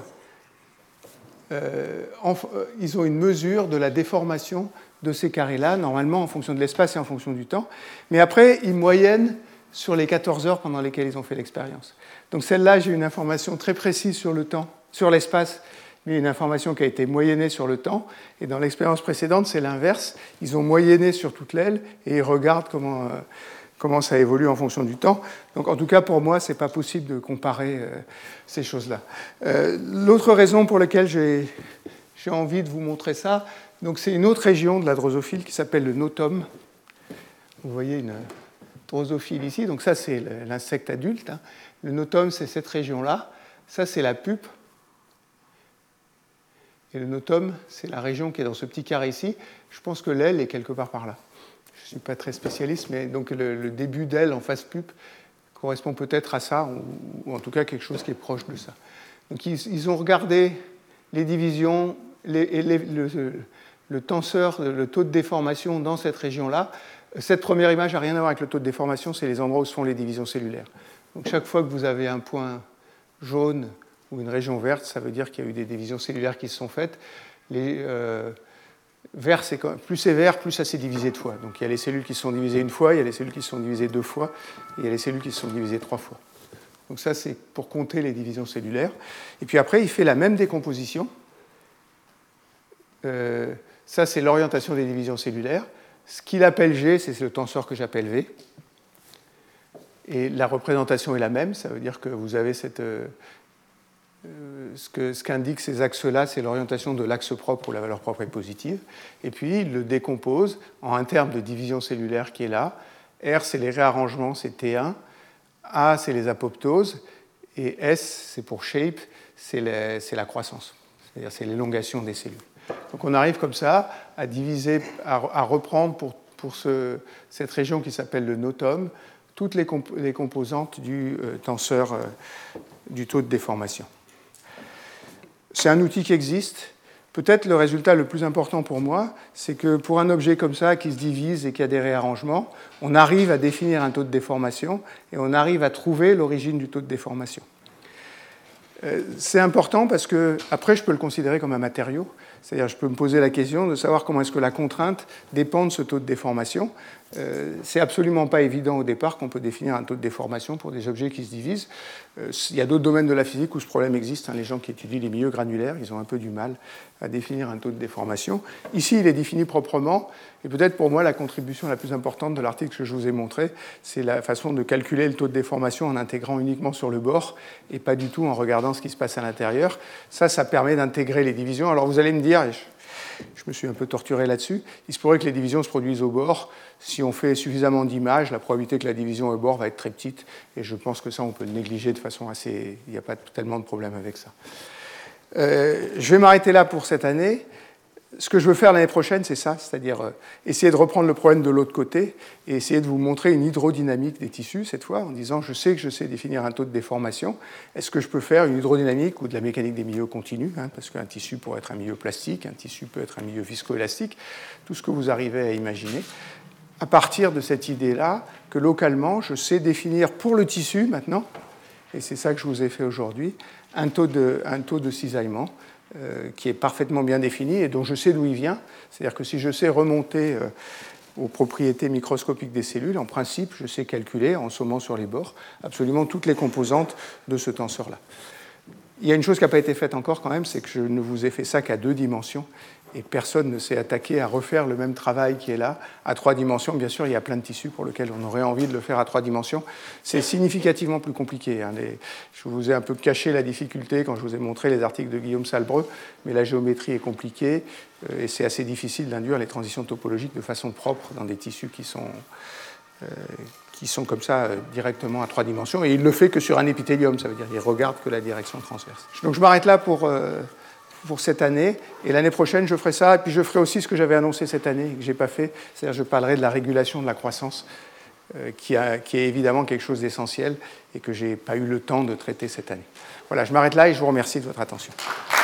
euh, en, euh, ils ont une mesure de la déformation de ces carrés-là, normalement en fonction de l'espace et en fonction du temps. Mais après, ils moyennent sur les quatorze heures pendant lesquelles ils ont fait l'expérience. Donc celle-là, j'ai une information très précise sur le temps, sur l'espace, mais une information qui a été moyennée sur le temps. Et dans l'expérience précédente, c'est l'inverse. Ils ont moyenné sur toute l'aile et ils regardent comment, euh, comment ça évolue en fonction du temps. Donc en tout cas, pour moi, ce n'est pas possible de comparer euh, ces choses-là. Euh, l'autre raison pour laquelle j'ai, j'ai envie de vous montrer ça, donc c'est une autre région de la drosophile qui s'appelle le notum. Vous voyez une drosophile ici, donc ça c'est l'insecte adulte. Hein. Le notum, c'est cette région-là. Ça, c'est la pupe. Et le notum, c'est la région qui est dans ce petit carré ici. Je pense que l'aile est quelque part par là. Je ne suis pas très spécialiste, mais donc le, le début d'aile en face pupe correspond peut-être à ça, ou, ou en tout cas quelque chose qui est proche de ça. Donc ils, ils ont regardé les divisions, les, les, le, le tenseur, le taux de déformation dans cette région-là. Cette première image n'a rien à voir avec le taux de déformation, c'est les endroits où se font les divisions cellulaires. Donc chaque fois que vous avez un point jaune ou une région verte, ça veut dire qu'il y a eu des divisions cellulaires qui se sont faites. Les, euh, vert, c'est quand, plus c'est vert, plus ça s'est divisé de fois. Donc il y a les cellules qui se sont divisées une fois, il y a les cellules qui se sont divisées deux fois, et il y a les cellules qui se sont divisées trois fois. Donc ça, c'est pour compter les divisions cellulaires. Et puis après, il fait la même décomposition. Euh, ça, c'est l'orientation des divisions cellulaires. Ce qu'il appelle G, c'est le tenseur que j'appelle V. Et la représentation est la même, ça veut dire que vous avez cette, euh, ce, que, ce qu'indiquent ces axes-là, c'est l'orientation de l'axe propre où la valeur propre est positive. Et puis, il le décompose en un terme de division cellulaire qui est là. R, c'est les réarrangements, c'est T un. A, c'est les apoptoses. Et S, c'est pour shape, c'est, les, c'est la croissance. C'est-à-dire c'est l'élongation des cellules. Donc on arrive comme ça à diviser, à, à reprendre pour, pour ce, cette région qui s'appelle le notum, toutes les, comp- les composantes du euh, tenseur euh, du taux de déformation. C'est un outil qui existe. Peut-être le résultat le plus important pour moi, c'est que pour un objet comme ça qui se divise et qui a des réarrangements, on arrive à définir un taux de déformation et on arrive à trouver l'origine du taux de déformation. Euh, c'est important parce que après je peux le considérer comme un matériau. C'est-à-dire, je peux me poser la question de savoir comment est-ce que la contrainte dépend de ce taux de déformation. Euh, c'est absolument pas évident au départ qu'on peut définir un taux de déformation pour des objets qui se divisent. Euh, il y a d'autres domaines de la physique où ce problème existe. Hein. Les gens qui étudient les milieux granulaires, ils ont un peu du mal à définir un taux de déformation. Ici, il est défini proprement. Et peut-être pour moi, la contribution la plus importante de l'article que je vous ai montré, c'est la façon de calculer le taux de déformation en intégrant uniquement sur le bord et pas du tout en regardant ce qui se passe à l'intérieur. Ça, ça permet d'intégrer les divisions. Alors vous allez me dire, Je me suis un peu torturé là-dessus. Il se pourrait que les divisions se produisent au bord. Si on fait suffisamment d'images, la probabilité que la division au bord va être très petite. Et je pense que ça, on peut le négliger de façon assez... Il n'y a pas tellement de problème avec ça. Euh, je vais m'arrêter là pour cette année. Ce que je veux faire l'année prochaine, c'est ça, c'est-à-dire euh, essayer de reprendre le problème de l'autre côté et essayer de vous montrer une hydrodynamique des tissus, cette fois, en disant, je sais que je sais définir un taux de déformation. Est-ce que je peux faire une hydrodynamique ou de la mécanique des milieux continus, hein, parce qu'un tissu pourrait être un milieu plastique, un tissu peut être un milieu viscoélastique, tout ce que vous arrivez à imaginer, à partir de cette idée-là, que localement, je sais définir pour le tissu, maintenant, et c'est ça que je vous ai fait aujourd'hui, un taux de, un taux de cisaillement, Euh, qui est parfaitement bien défini et dont je sais d'où il vient. C'est-à-dire que si je sais remonter euh, aux propriétés microscopiques des cellules, en principe, je sais calculer, en sommant sur les bords, absolument toutes les composantes de ce tenseur-là. Il y a une chose qui n'a pas été faite encore quand même, c'est que je ne vous ai fait ça qu'à deux dimensions, et personne ne s'est attaqué à refaire le même travail qui est là, à trois dimensions. Bien sûr, il y a plein de tissus pour lesquels on aurait envie de le faire à trois dimensions. C'est significativement plus compliqué. Hein. Les... Je vous ai un peu caché la difficulté quand je vous ai montré les articles de Guillaume Salbreux, mais la géométrie est compliquée, euh, et c'est assez difficile d'induire les transitions topologiques de façon propre dans des tissus qui sont... Euh, qui sont comme ça euh, directement à trois dimensions, et il ne le fait que sur un épithélium, ça veut dire qu'il regarde que la direction transverse. Donc je m'arrête là pour, euh, pour cette année, et l'année prochaine je ferai ça, et puis je ferai aussi ce que j'avais annoncé cette année, et que je n'ai pas fait, c'est-à-dire je parlerai de la régulation de la croissance, euh, qui, a, qui est évidemment quelque chose d'essentiel, et que je n'ai pas eu le temps de traiter cette année. Voilà, je m'arrête là, et je vous remercie de votre attention.